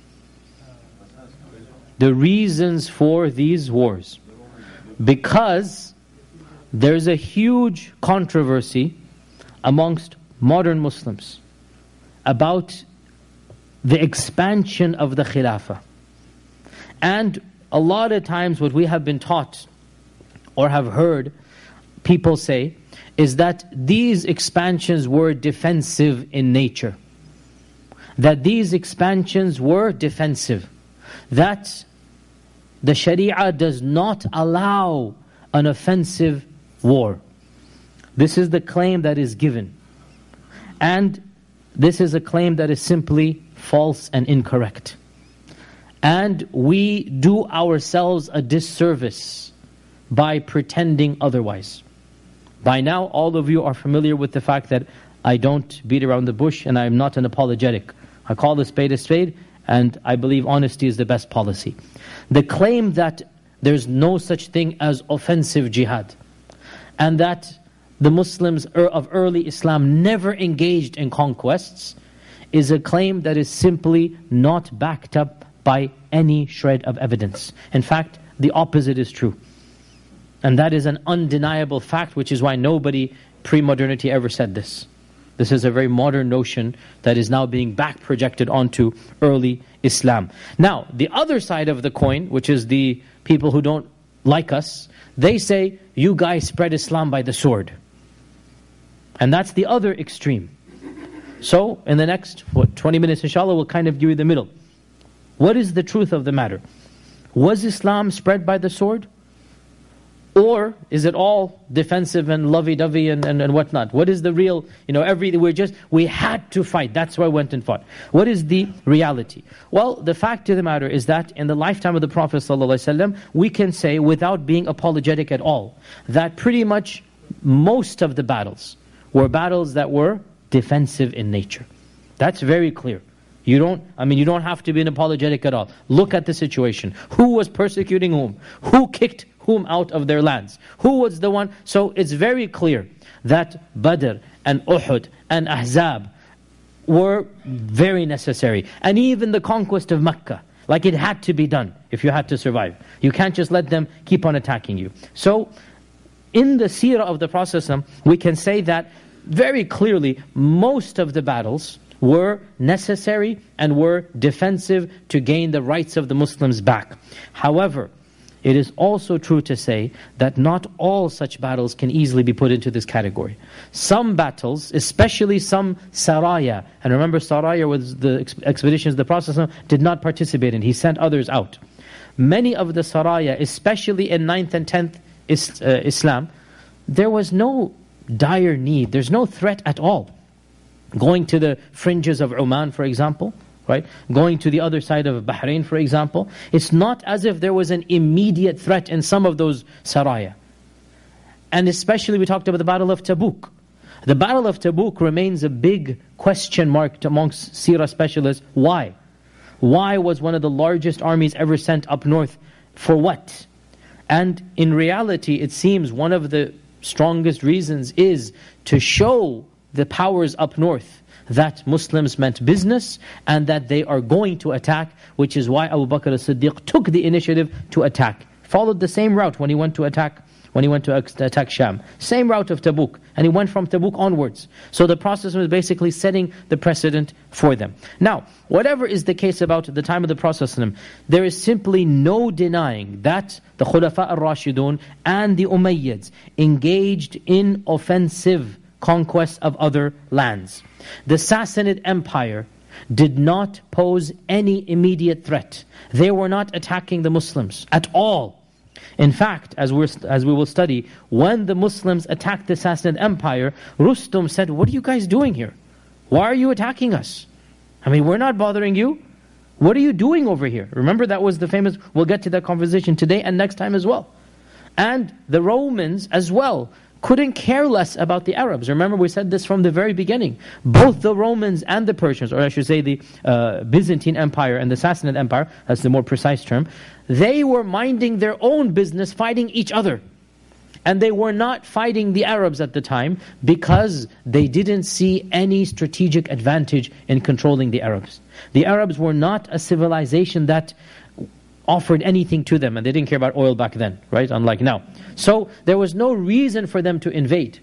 The reasons for these wars. Because there's a huge controversy amongst modern Muslims about the expansion of the Khilafah. And a lot of times what we have been taught or have heard people say is that these expansions were defensive in nature. That these expansions were defensive. That the Sharia does not allow an offensive war. This is the claim that is given. And this is a claim that is simply false and incorrect. And we do ourselves a disservice by pretending otherwise. By now, all of you are familiar with the fact that I don't beat around the bush and I am not an apologetic. I call a spade a spade, and I believe honesty is the best policy. The claim that there's no such thing as offensive jihad, and that the Muslims of early Islam never engaged in conquests, is a claim that is simply not backed up by any shred of evidence. In fact, the opposite is true. And that is an undeniable fact, which is why nobody pre-modernity ever said this. This is a very modern notion that is now being back projected onto early Islam. Now, the other side of the coin, which is the people who don't like us, they say, you guys spread Islam by the sword. And that's the other extreme. So, in the next, what, twenty minutes inshallah, we'll kind of give you the middle. What is the truth of the matter? Was Islam spread by the sword? Or is it all defensive and lovey-dovey and, and, and whatnot? What is the real, you know, every, we're just, we had to fight, that's why I went and fought. What is the reality? Well, the fact of the matter is that in the lifetime of the Prophet ﷺ, we can say, without being apologetic at all, that pretty much most of the battles were battles that were defensive in nature. That's very clear. You don't, I mean, you don't have to be an apologetic at all. Look at the situation. Who was persecuting whom? Who kicked whom out of their lands? Who was the one? So it's very clear that Badr and Uhud and Ahzab were very necessary. And even the conquest of Mecca, like it had to be done if you had to survive. You can't just let them keep on attacking you. So in the seerah of the Prophet, we can say that very clearly most of the battles were necessary and were defensive to gain the rights of the Muslims back. However, it is also true to say that not all such battles can easily be put into this category. Some battles, especially some saraya, and remember saraya was the ex expeditions the Prophet did not participate in, he sent others out. Many of the saraya, especially in ninth and tenth is, uh, Islam, there was no dire need. There's no threat at all. Going to the fringes of Oman, for example, right? Going to the other side of Bahrain, for example. It's not as if there was an immediate threat in some of those saraya. And especially we talked about the Battle of Tabuk. The Battle of Tabuk remains a big question mark amongst seerah specialists. Why? Why was one of the largest armies ever sent up north? For what? And in reality, it seems one of the strongest reasons is to show the powers up north that Muslims meant business and that they are going to attack, which is why Abu Bakr as-Siddiq took the initiative to attack. Followed the same route when he went to attack when he went to attack Sham. Same route of Tabuk. And he went from Tabuk onwards. So the process was basically setting the precedent for them. Now, whatever is the case about the time of the Prophet, there is simply no denying that the Khulafa al-Rashidun and the Umayyads engaged in offensive conquest of other lands. The Sassanid Empire did not pose any immediate threat. They were not attacking the Muslims at all. In fact, as, we're, as we will study, when the Muslims attacked the Sassanid Empire, Rustum said, what are you guys doing here? Why are you attacking us? I mean, we're not bothering you. What are you doing over here? Remember, that was the famous, we'll get to that conversation today and next time as well. And the Romans as well couldn't care less about the Arabs. Remember, we said this from the very beginning. Both the Romans and the Persians, or I should say the uh, Byzantine Empire and the Sassanid Empire, that's the more precise term, they were minding their own business, fighting each other. And they were not fighting the Arabs at the time because they didn't see any strategic advantage in controlling the Arabs. The Arabs were not a civilization that offered anything to them, and they didn't care about oil back then, right? Unlike now. So there was no reason for them to invade.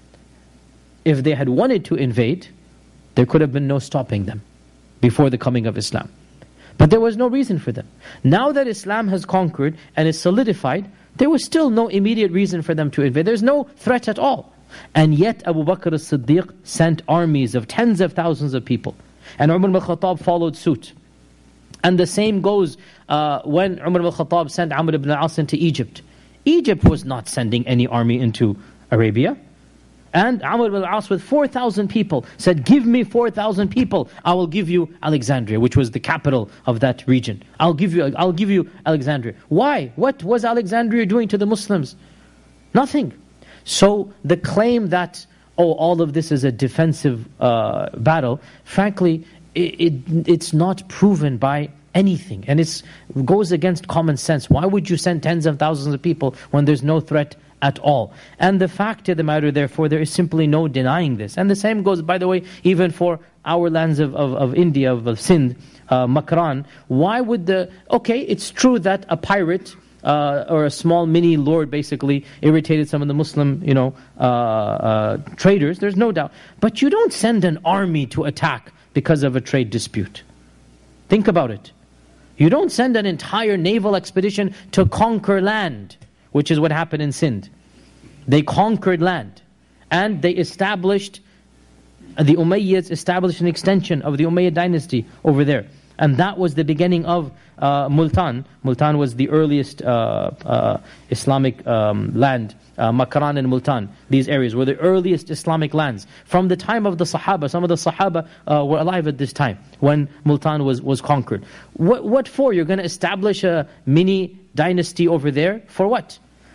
If they had wanted to invade, there could have been no stopping them before the coming of Islam. But there was no reason for them. Now that Islam has conquered and is solidified, there was still no immediate reason for them to invade. There's no threat at all. And yet Abu Bakr as-Siddiq sent armies of tens of thousands of people. And Umar ibn Khattab followed suit. And the same goes uh, when Umar ibn Khattab sent Amr ibn al-As into Egypt. Egypt was not sending any army into Arabia. And Amr ibn al-As with four thousand people said, give me four thousand people, I will give you Alexandria, which was the capital of that region. I'll give you, I'll give you Alexandria. Why? What was Alexandria doing to the Muslims? Nothing. So the claim that, oh, all of this is a defensive uh, battle, frankly, it, it, it's not proven by anything. And it goes against common sense. Why would you send tens of thousands of people when there's no threat at all? And the fact of the matter, therefore, there is simply no denying this. And the same goes, by the way, even for our lands of, of, of India, of Sindh, uh, Makran. Why would the... Okay, it's true that a pirate uh, or a small mini lord basically irritated some of the Muslim, you know, uh, uh, traders. There's no doubt. But you don't send an army to attack because of a trade dispute. Think about it. You don't send an entire naval expedition to conquer land, which is what happened in Sindh. They conquered land. And they established, the Umayyads established an extension of the Umayyad dynasty over there. And that was the beginning of uh, Multan. Multan was the earliest uh, uh, Islamic um, land. Uh, Makran and Multan, these areas were the earliest Islamic lands. From the time of the Sahaba, some of the Sahaba uh, were alive at this time when Multan was, was conquered. What, what for? You're going to establish a mini dynasty over there? For what?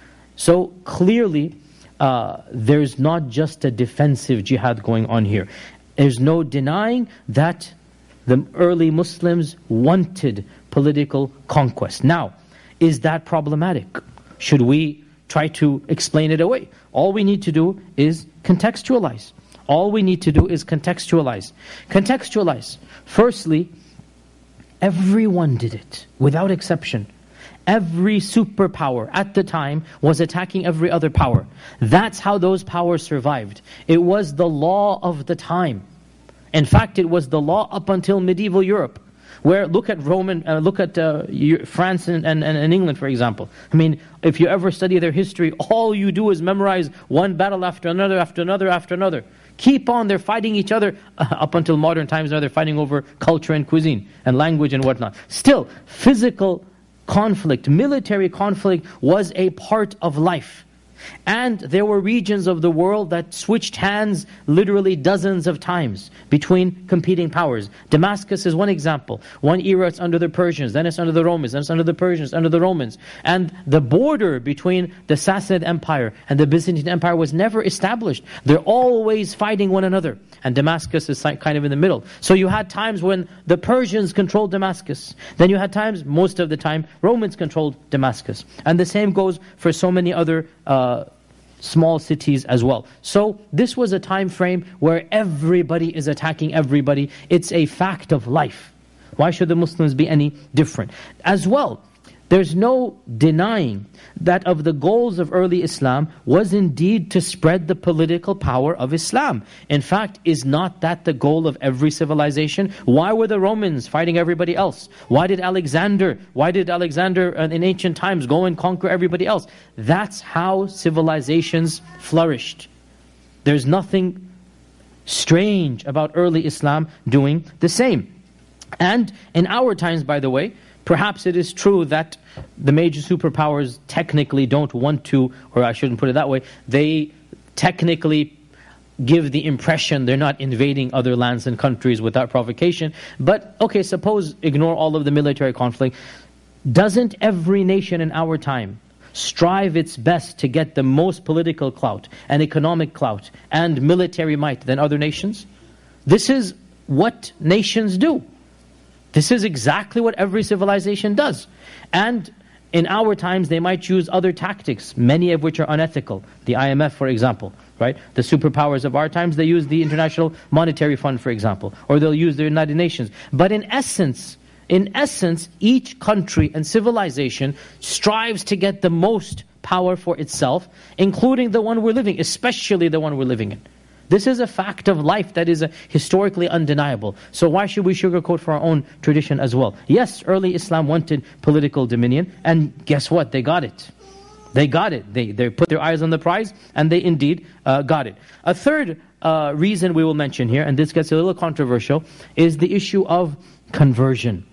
So clearly, uh, there's not just a defensive jihad going on here. There's no denying that the early Muslims wanted political conquest. Now, is that problematic? Should we try to explain it away? All we need to do is contextualize. All we need to do is contextualize. Contextualize. Firstly, everyone did it, without exception. Every superpower at the time was attacking every other power. That's how those powers survived. It was the law of the time. In fact, it was the law up until medieval Europe. Where, look at Roman, uh, look at uh, France and, and, and England, for example. I mean, if you ever study their history, all you do is memorize one battle after another, after another, after another. Keep on, they're fighting each other uh, up until modern times now. They're fighting over culture and cuisine and language and whatnot. Still, physical conflict, military conflict was a part of life. And there were regions of the world that switched hands literally dozens of times between competing powers. Damascus is one example. One era it's under the Persians, then it's under the Romans, then it's under the Persians, under the Romans. And the border between the Sassanid Empire and the Byzantine Empire was never established. They're always fighting one another. And Damascus is kind of in the middle. So you had times when the Persians controlled Damascus. Then you had times, most of the time, Romans controlled Damascus. And the same goes for so many other uh, small cities as well. So this was a time frame where everybody is attacking everybody. It's a fact of life. Why should the Muslims be any different? As well, there's no denying that of the goals of early Islam was indeed to spread the political power of Islam. In fact, is not that the goal of every civilization? Why were the Romans fighting everybody else? Why did Alexander, why did Alexander in ancient times go and conquer everybody else? That's how civilizations flourished. There's nothing strange about early Islam doing the same. And in our times, by the way, perhaps it is true that the major superpowers technically don't want to, or I shouldn't put it that way, they technically give the impression they're not invading other lands and countries without provocation. But, okay, suppose, ignore all of the military conflict. Doesn't every nation in our time strive its best to get the most political clout and economic clout and military might than other nations? This is what nations do. This is exactly what every civilization does. And in our times, they might use other tactics, many of which are unethical. The I M F, for example, right? The superpowers of our times, they use the International Monetary Fund, for example, or they'll use the United Nations. But in essence, in essence, each country and civilization strives to get the most power for itself, including the one we're living, especially the one we're living in. This is a fact of life that is a historically undeniable. So why should we sugarcoat for our own tradition as well? Yes, early Islam wanted political dominion, and guess what? They got it. They got it. They, they put their eyes on the prize, and they indeed uh, got it. A third uh, reason we will mention here, and this gets a little controversial, is the issue of conversion.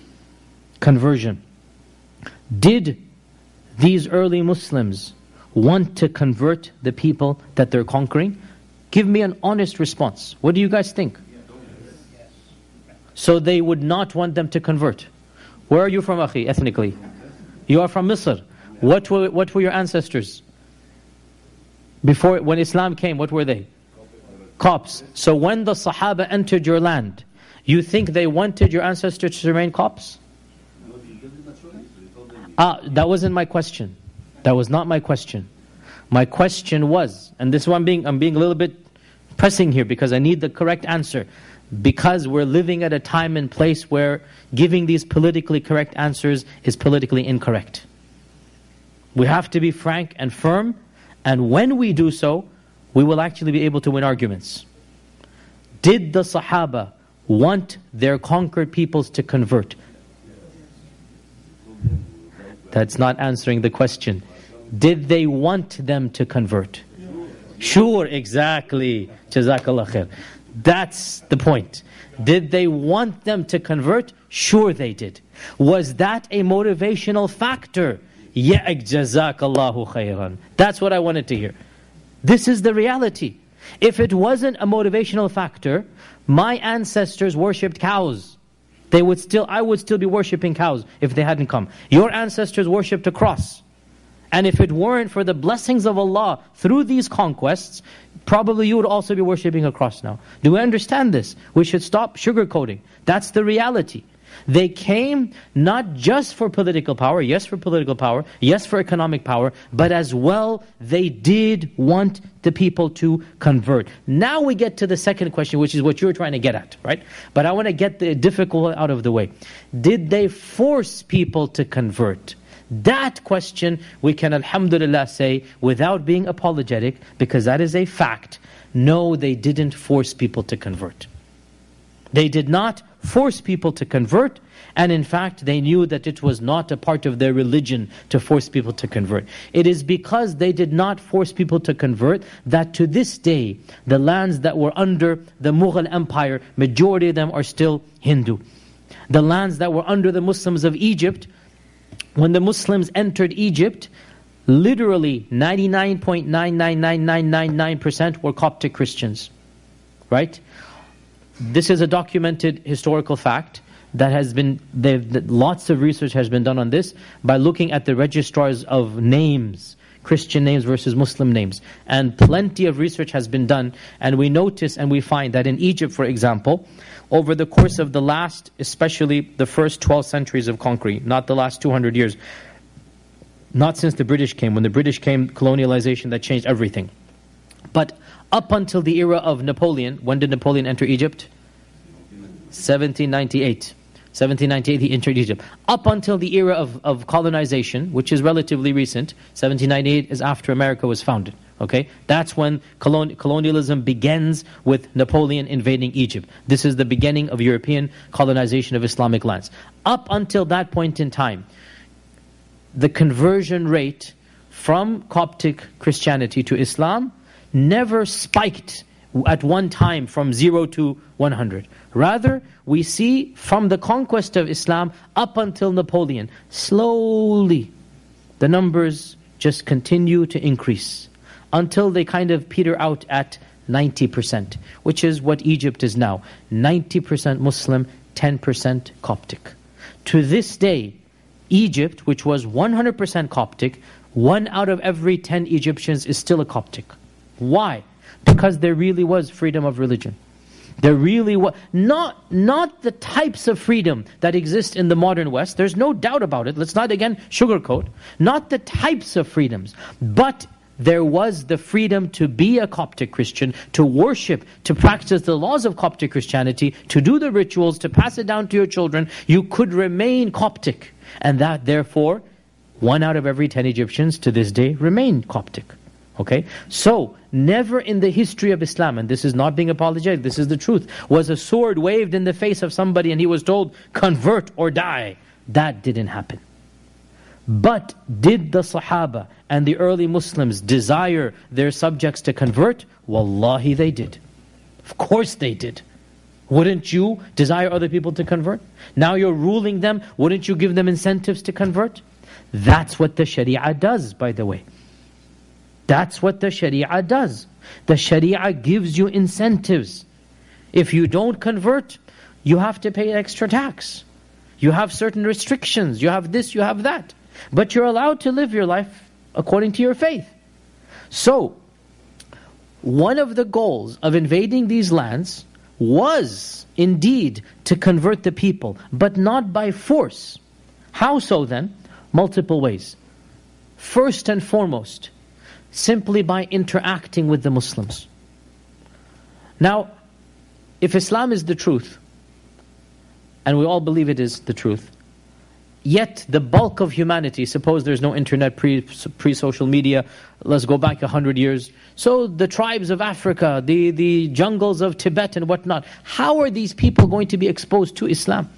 Conversion. Did these early Muslims want to convert the people that they're conquering? Give me an honest response. What do you guys think? So they would not want them to convert. Where are you from, Akhi, ethnically? You are from Misr. What were, what were your ancestors? Before, when Islam came, what were they? Copts. So when the Sahaba entered your land, you think they wanted your ancestors to remain Copts? Ah, that wasn't my question. That was not my question. My question was, and this is why I'm being, I'm being a little bit pressing here because I need the correct answer. Because we're living at a time and place where giving these politically correct answers is politically incorrect. We have to be frank and firm, and when we do so, we will actually be able to win arguments. Did the Sahaba want their conquered peoples to convert? That's not answering the question. Did they want them to convert? Sure, exactly. Jazakallah khair. That's the point. Did they want them to convert? Sure they did. Was that a motivational factor? Yeah, jazakallahu khairan. That's what I wanted to hear. This is the reality. If it wasn't a motivational factor, my ancestors worshipped cows. They would still, I would still be worshipping cows if they hadn't come. Your ancestors worshipped a cross. And if it weren't for the blessings of Allah through these conquests, probably you would also be worshipping a cross now. Do we understand this? We should stop sugarcoating. That's the reality. They came not just for political power, yes for political power, yes for economic power, but as well they did want the people to convert. Now we get to the second question, which is what you're trying to get at, right? But I want to get the difficult out of the way. Did they force people to convert? That question we can alhamdulillah say without being apologetic, because that is a fact. No, they didn't force people to convert. They did not force people to convert, and in fact they knew that it was not a part of their religion to force people to convert. It is because they did not force people to convert that to this day the lands that were under the Mughal Empire, majority of them are still Hindu. The lands that were under the Muslims of Egypt, when the Muslims entered Egypt, literally ninety-nine point nine nine nine nine nine nine percent were Coptic Christians. Right? This is a documented historical fact that has been, that lots of research has been done on this by looking at the registrars of names, Christian names versus Muslim names. And plenty of research has been done, and we notice and we find that in Egypt, for example, over the course of the last, especially the first twelve centuries of conquering, not the last two hundred years, not since the British came. When the British came, colonialization, that changed everything. But up until the era of Napoleon, when did Napoleon enter Egypt? seventeen ninety-eight. seventeen ninety-eight he entered Egypt. Up until the era of, of colonization, which is relatively recent, seventeen ninety-eight is after America was founded. Okay, that's when colon colonialism begins with Napoleon invading Egypt. This is the beginning of European colonization of Islamic lands. Up until that point in time, the conversion rate from Coptic Christianity to Islam never spiked at one time from zero to one hundred. Rather, we see from the conquest of Islam up until Napoleon, slowly the numbers just continue to increase until they kind of peter out at ninety percent, which is what Egypt is now. ninety percent Muslim, ten percent Coptic. To this day, Egypt, which was one hundred percent Coptic, one out of every ten Egyptians is still a Coptic. Why? Because there really was freedom of religion. There really was, not, not the types of freedom that exist in the modern West, there's no doubt about it, let's not again sugarcoat, not the types of freedoms, but there was the freedom to be a Coptic Christian, to worship, to practice the laws of Coptic Christianity, to do the rituals, to pass it down to your children. You could remain Coptic, and that therefore, one out of every ten Egyptians to this day remain Coptic. Okay, so never in the history of Islam, and this is not being apologetic, this is the truth, was a sword waved in the face of somebody and he was told, convert or die. That didn't happen. But did the Sahaba and the early Muslims desire their subjects to convert? Wallahi they did. Of course they did. Wouldn't you desire other people to convert? Now you're ruling them, wouldn't you give them incentives to convert? That's what the Sharia does, by the way. That's what the Sharia does. The Sharia gives you incentives. If you don't convert, you have to pay extra tax. You have certain restrictions. You have this, you have that. But you're allowed to live your life according to your faith. So, one of the goals of invading these lands was indeed to convert the people, but not by force. How so then? Multiple ways. First and foremost, simply by interacting with the Muslims. Now, if Islam is the truth, and we all believe it is the truth, yet the bulk of humanity, suppose there's no internet, pre, pre-social media, let's go back a hundred years, so the tribes of Africa, the, the jungles of Tibet and whatnot, how are these people going to be exposed to Islam?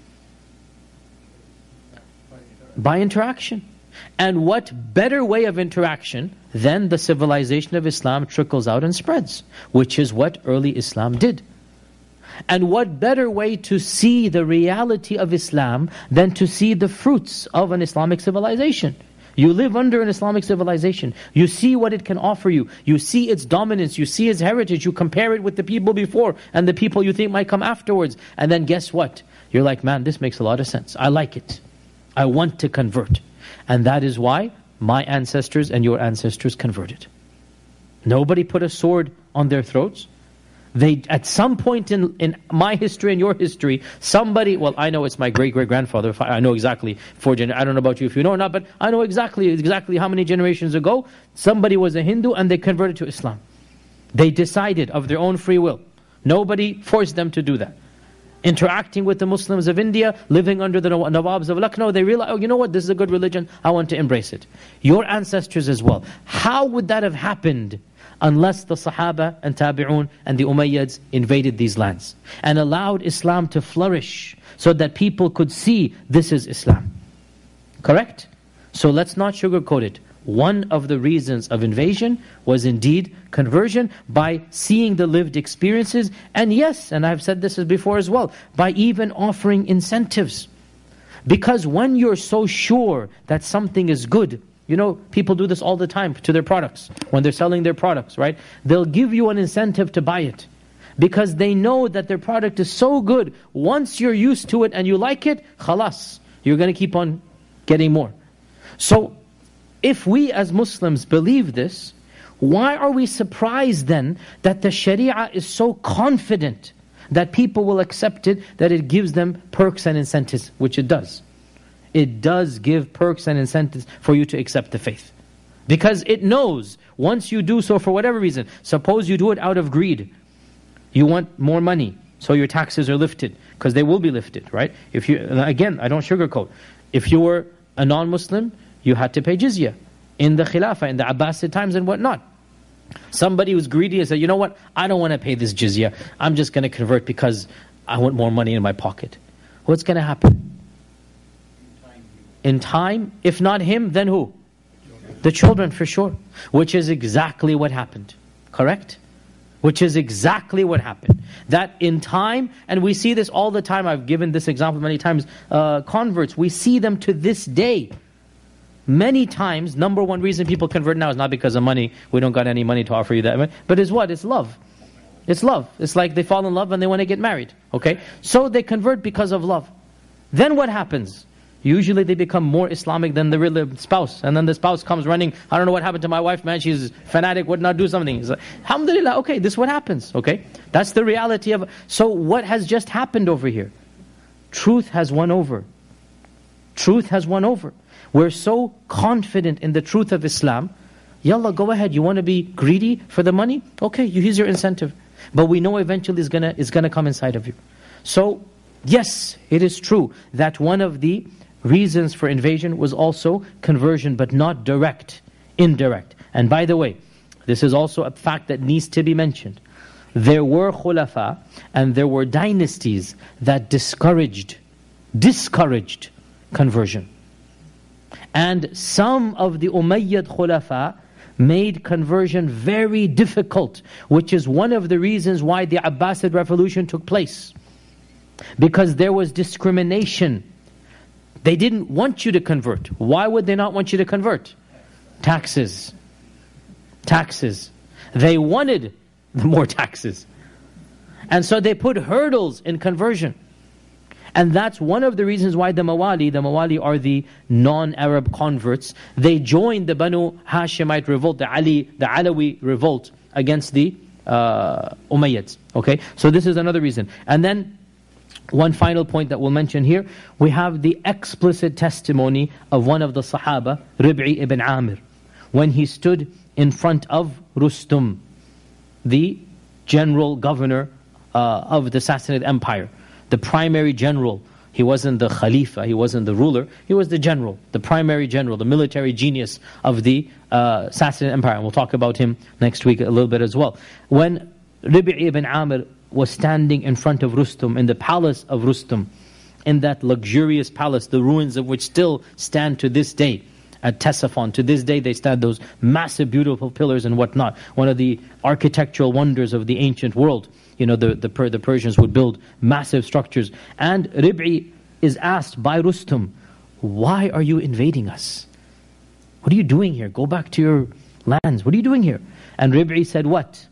By interaction. And what better way of interaction than the civilization of Islam trickles out and spreads, which is what early Islam did. And what better way to see the reality of Islam than to see the fruits of an Islamic civilization? You live under an Islamic civilization. You see what it can offer you. You see its dominance. You see its heritage. You compare it with the people before and the people you think might come afterwards. And then guess what? You're like, man, this makes a lot of sense. I like it. I want to convert. And that is why my ancestors and your ancestors converted. Nobody put a sword on their throats. They, at some point in, in my history and your history, somebody, well, I know it's my great-great-grandfather, I know exactly, four gener I don't know about you if you know or not, but I know exactly, exactly how many generations ago, somebody was a Hindu and they converted to Islam. They decided of their own free will. Nobody forced them to do that. Interacting with the Muslims of India, living under the Nawabs of Lucknow, they realize, oh, you know what, this is a good religion, I want to embrace it. Your ancestors as well. How would that have happened unless the Sahaba and Tabi'un and the Umayyads invaded these lands and allowed Islam to flourish so that people could see this is Islam? Correct? So let's not sugarcoat it. One of the reasons of invasion was indeed conversion, by seeing the lived experiences, and yes, and I've said this before as well, by even offering incentives. Because when you're so sure that something is good, you know, people do this all the time to their products. When they're selling their products, right? They'll give you an incentive to buy it. Because they know that their product is so good. Once you're used to it and you like it, khalas, you're going to keep on getting more. So, if we as Muslims believe this, why are we surprised then that the Sharia is so confident that people will accept it, that it gives them perks and incentives, which it does. It does give perks and incentives for you to accept the faith. Because it knows, once you do so for whatever reason, suppose you do it out of greed, you want more money, so your taxes are lifted, because they will be lifted, right? If you, again, I don't sugarcoat. If you were a non-Muslim, you had to pay jizya in the Khilafah, in the Abbasid times and whatnot. Somebody who's greedy and said, you know what, I don't want to pay this jizya, I'm just going to convert because I want more money in my pocket. What's going to happen? In time, if not him, then who? The children, for sure. Which is exactly what happened. Correct? Which is exactly what happened. That in time, and we see this all the time, I've given this example many times, uh, converts, we see them to this day. Many times, number one reason people convert now is not because of money. We don't got any money to offer you that. But it's what? It's love. It's love. It's like they fall in love and they want to get married. Okay? So they convert because of love. Then what happens? Usually they become more Islamic than the real spouse. And then the spouse comes running, I don't know what happened to my wife, man, she's fanatic, would not do something. He's like, alhamdulillah, okay, this is what happens. Okay? That's the reality of... So what has just happened over here? Truth has won over. Truth has won over. We're so confident in the truth of Islam. Yallah, go ahead. You want to be greedy for the money? Okay, here's your incentive. But we know eventually it's gonna it's gonna come inside of you. So, yes, it is true that one of the reasons for invasion was also conversion, but not direct, indirect. And by the way, this is also a fact that needs to be mentioned. There were khulafa and there were dynasties that discouraged, discouraged conversion. And some of the Umayyad Khulafa made conversion very difficult, which is one of the reasons why the Abbasid revolution took place. Because there was discrimination. They didn't want you to convert. Why would they not want you to convert? Taxes. Taxes. They wanted the more taxes. And so they put hurdles in conversion. And that's one of the reasons why the Mawali, the Mawali are the non-Arab converts. They joined the Banu Hashemite revolt, the Ali, the Alawi revolt against the uh, Umayyads. Okay, so this is another reason. And then one final point that we'll mention here, we have the explicit testimony of one of the Sahaba, Rib'i ibn Amir, when he stood in front of Rustum, the general governor uh, of the Sassanid Empire. The primary general. He wasn't the Khalifa, he wasn't the ruler, he was the general, the primary general, the military genius of the uh, Sassanid Empire. And we'll talk about him next week a little bit as well. When Rib'i ibn Amir was standing in front of Rustum, in the palace of Rustum, in that luxurious palace, the ruins of which still stand to this day, at Ctesiphon, to this day they stand, those massive beautiful pillars and whatnot, one of the architectural wonders of the ancient world. You know, the, the, the Persians would build massive structures. And Rib'i is asked by Rustum, why are you invading us? What are you doing here? Go back to your lands. What are you doing here? And Rib'i said what?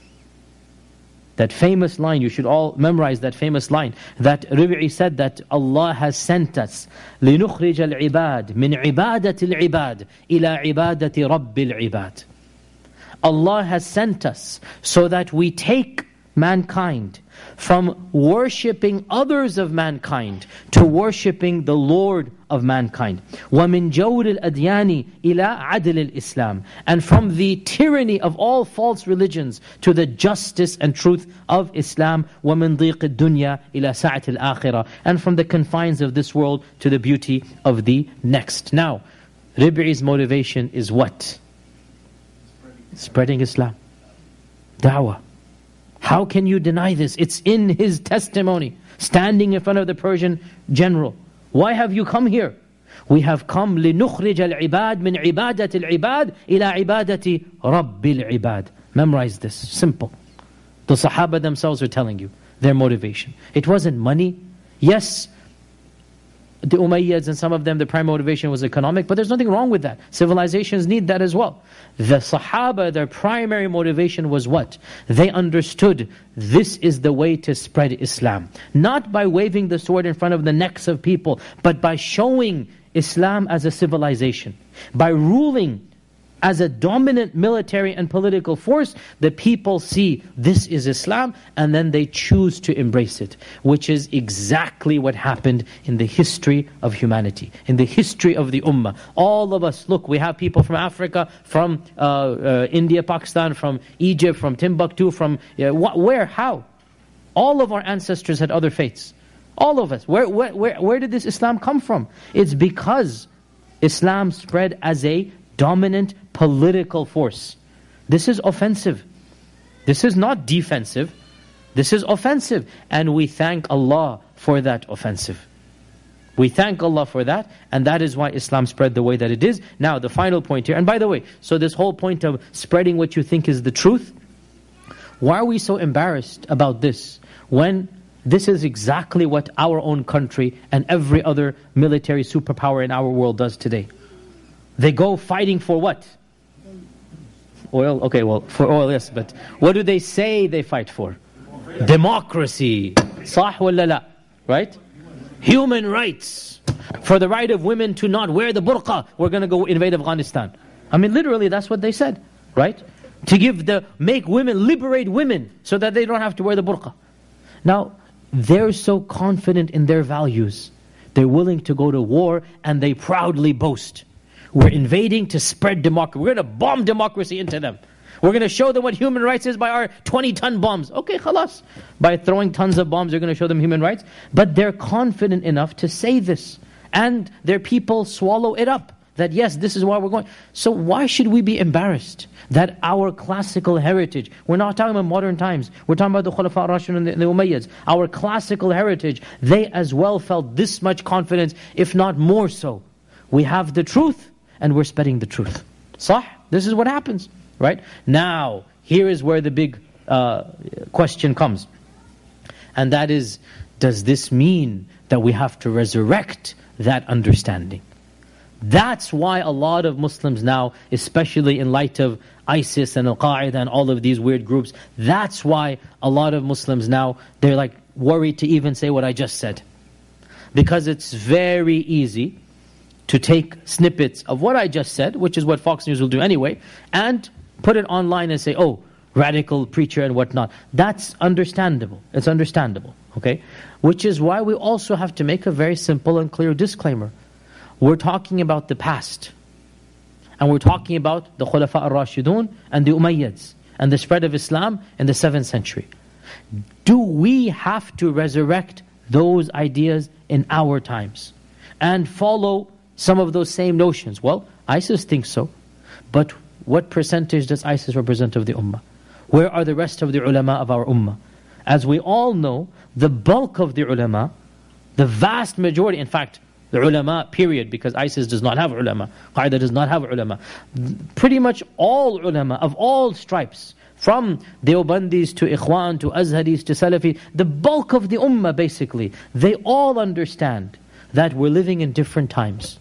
That famous line, you should all memorize that famous line, that Rib'i said that Allah has sent us لِنُخْرِجَ الْعِبَادِ مِنْ عِبَادَةِ الْعِبَادِ إِلَىٰ عِبَادَةِ رَبِّ الْعِبَادِ. Allah has sent us so that we take mankind from worshipping others of mankind to worshipping the Lord of mankind. وَمِن جَوْرِ الْأَدْيَانِ إِلَىٰ عَدْلِ الْإِسْلَامِ. And from the tyranny of all false religions to the justice and truth of Islam. وَمِن ضِيقِ الدُّنْيَا إِلَىٰ سَعَةِ الْآخِرَةِ. And from the confines of this world to the beauty of the next. Now, Rib'i's motivation is what? Spreading Islam. Da'wah. How can you deny this? It's in his testimony, standing in front of the Persian general. Why have you come here? We have come لِنُخْرِجَ الْعِبَادِ مِنْ عِبَادَةِ الْعِبَادِ إِلَىٰ عِبَادَةِ رَبِّ الْعِبَادِ. Memorize this, simple. The Sahaba themselves are telling you their motivation. It wasn't money. Yes, the Umayyads and some of them, the prime motivation was economic, but there's nothing wrong with that. Civilizations need that as well. The Sahaba, their primary motivation was what? They understood this is the way to spread Islam. Not by waving the sword in front of the necks of people, but by showing Islam as a civilization. By ruling as a dominant military and political force, the people see this is Islam and then they choose to embrace it. Which is exactly what happened in the history of humanity, in the history of the Ummah. All of us, look, we have people from Africa, from uh, uh, India, Pakistan, from Egypt, from Timbuktu, from uh, wh where, how? All of our ancestors had other faiths. All of us. Where, where, where, where did this Islam come from? It's because Islam spread as a dominant political force. This is offensive. This is not defensive. This is offensive. And we thank Allah for that offensive. We thank Allah for that, and that is why Islam spread the way that it is. Now, the final point here, and by the way, so this whole point of spreading what you think is the truth, why are we so embarrassed about this when this is exactly what our own country and every other military superpower in our world does today? They go fighting for what? Oil? Okay, well, for oil, yes, but what do they say they fight for? Democracy. Sah wala la? Right? Human rights. For the right of women to not wear the burqa, we're going to go invade Afghanistan. I mean, literally, that's what they said, right? To give the, make women, liberate women, so that they don't have to wear the burqa. Now, they're so confident in their values, they're willing to go to war, and they proudly boast. We're invading to spread democracy. We're going to bomb democracy into them. We're going to show them what human rights is by our twenty-ton bombs. Okay, khalas. By throwing tons of bombs, you're going to show them human rights. But they're confident enough to say this. And their people swallow it up. That yes, this is why we're going. So why should we be embarrassed that our classical heritage, we're not talking about modern times, we're talking about the Khulafa ar-Rashidun and the, the Umayyads, our classical heritage, they as well felt this much confidence, if not more so. We have the truth, and we're spreading the truth. Sah? This is what happens, right? Now, here is where the big uh, question comes. And that is, does this mean that we have to resurrect that understanding? That's why a lot of Muslims now, especially in light of ISIS and Al-Qaeda and all of these weird groups, that's why a lot of Muslims now, they're like worried to even say what I just said. Because it's very easy to take snippets of what I just said, which is what Fox News will do anyway, and put it online and say, oh, radical preacher and whatnot. That's understandable. It's understandable, okay? Which is why we also have to make a very simple and clear disclaimer. We're talking about the past. And we're talking about the Khulafa ar-Rashidun and the Umayyads and the spread of Islam in the seventh century. Do we have to resurrect those ideas in our times and follow some of those same notions? Well, ISIS thinks so. But what percentage does ISIS represent of the Ummah? Where are the rest of the ulama of our Ummah? As we all know, the bulk of the ulama, the vast majority, in fact, the ulama, period, because ISIS does not have ulama, Qaeda does not have ulama. Pretty much all ulama of all stripes, from Deobandis to Ikhwan to Azharis to Salafi, the bulk of the ummah basically, they all understand that we're living in different times.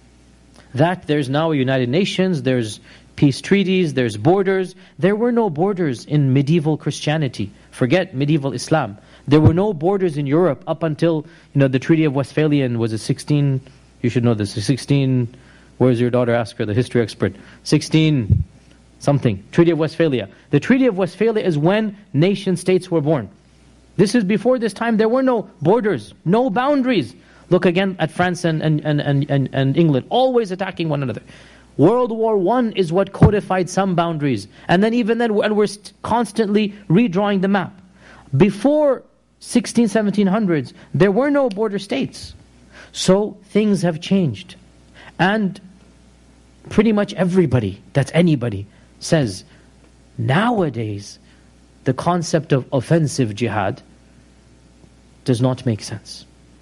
That there's now a United Nations, there's peace treaties, there's borders. There were no borders in medieval Christianity. Forget medieval Islam. There were no borders in Europe up until, you know, the Treaty of Westphalian was a sixteen, you should know this, a sixteen, where's your daughter, ask her, the history expert, sixteen something, Treaty of Westphalia. The Treaty of Westphalia is when nation states were born. This is before this time, there were no borders, no boundaries. Look again at France and, and, and, and, and England, always attacking one another. World War One is what codified some boundaries. And then even then, and we're constantly redrawing the map. Before sixteen, seventeen hundreds, there were no border states. So things have changed. And pretty much everybody, that's anybody, says, nowadays, the concept of offensive jihad does not make sense.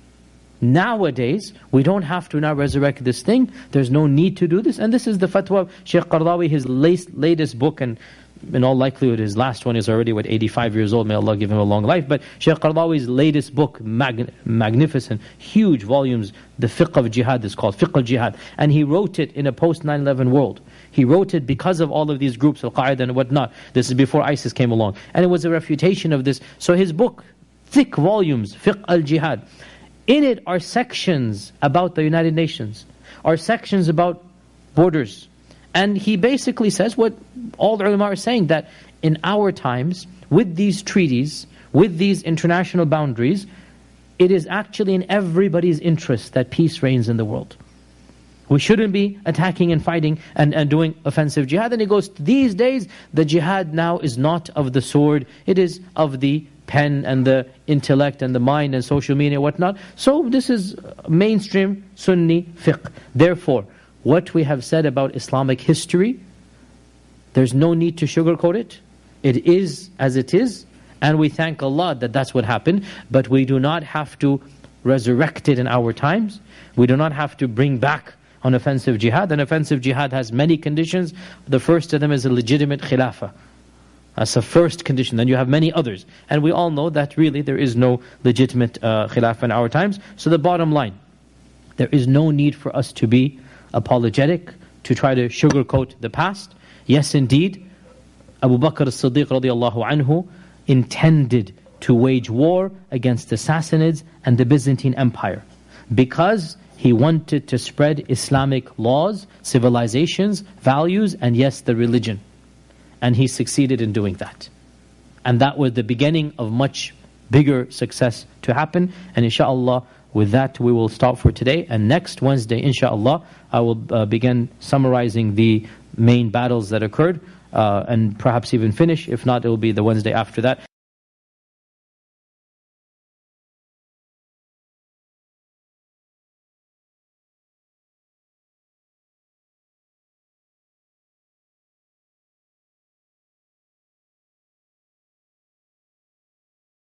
Nowadays, we don't have to now resurrect this thing. There's no need to do this. And this is the fatwa of Shaykh Qardawi, his latest book, and in all likelihood his last one is already, what, eighty-five years old, may Allah give him a long life. But Shaykh Qaradawi's latest book, mag magnificent, huge volumes, the Fiqh of Jihad is called, Fiqh al-Jihad. And he wrote it in a post nine eleven world. He wrote it because of all of these groups, Al-Qaeda and whatnot. This is before ISIS came along. And it was a refutation of this. So his book, thick volumes, Fiqh al-Jihad. In it are sections about the United Nations, are sections about borders. And he basically says what all the ulama are saying, that in our times, with these treaties, with these international boundaries, it is actually in everybody's interest that peace reigns in the world. We shouldn't be attacking and fighting and, and doing offensive jihad. And he goes, these days, the jihad now is not of the sword, it is of the pen and the intellect and the mind and social media and whatnot. So this is mainstream Sunni fiqh. Therefore, what we have said about Islamic history, there's no need to sugarcoat it. It is as it is, and we thank Allah that that's what happened. But we do not have to resurrect it in our times. We do not have to bring back on offensive jihad. An offensive jihad has many conditions. The first of them is a legitimate khilafah. That's the first condition. Then you have many others. And we all know that really there is no legitimate uh, khilafah in our times. So the bottom line, there is no need for us to be apologetic, to try to sugarcoat the past. Yes, indeed, Abu Bakr as-Siddiq radiallahu anhu intended to wage war against the Sassanids and the Byzantine Empire, because he wanted to spread Islamic laws, civilizations, values, and yes, the religion. And he succeeded in doing that. And that was the beginning of much bigger success to happen. And inshaAllah, with that we will stop for today. And next Wednesday, inshaAllah, I will uh, begin summarizing the main battles that occurred, uh, and perhaps even finish. If not, it will be the Wednesday after that.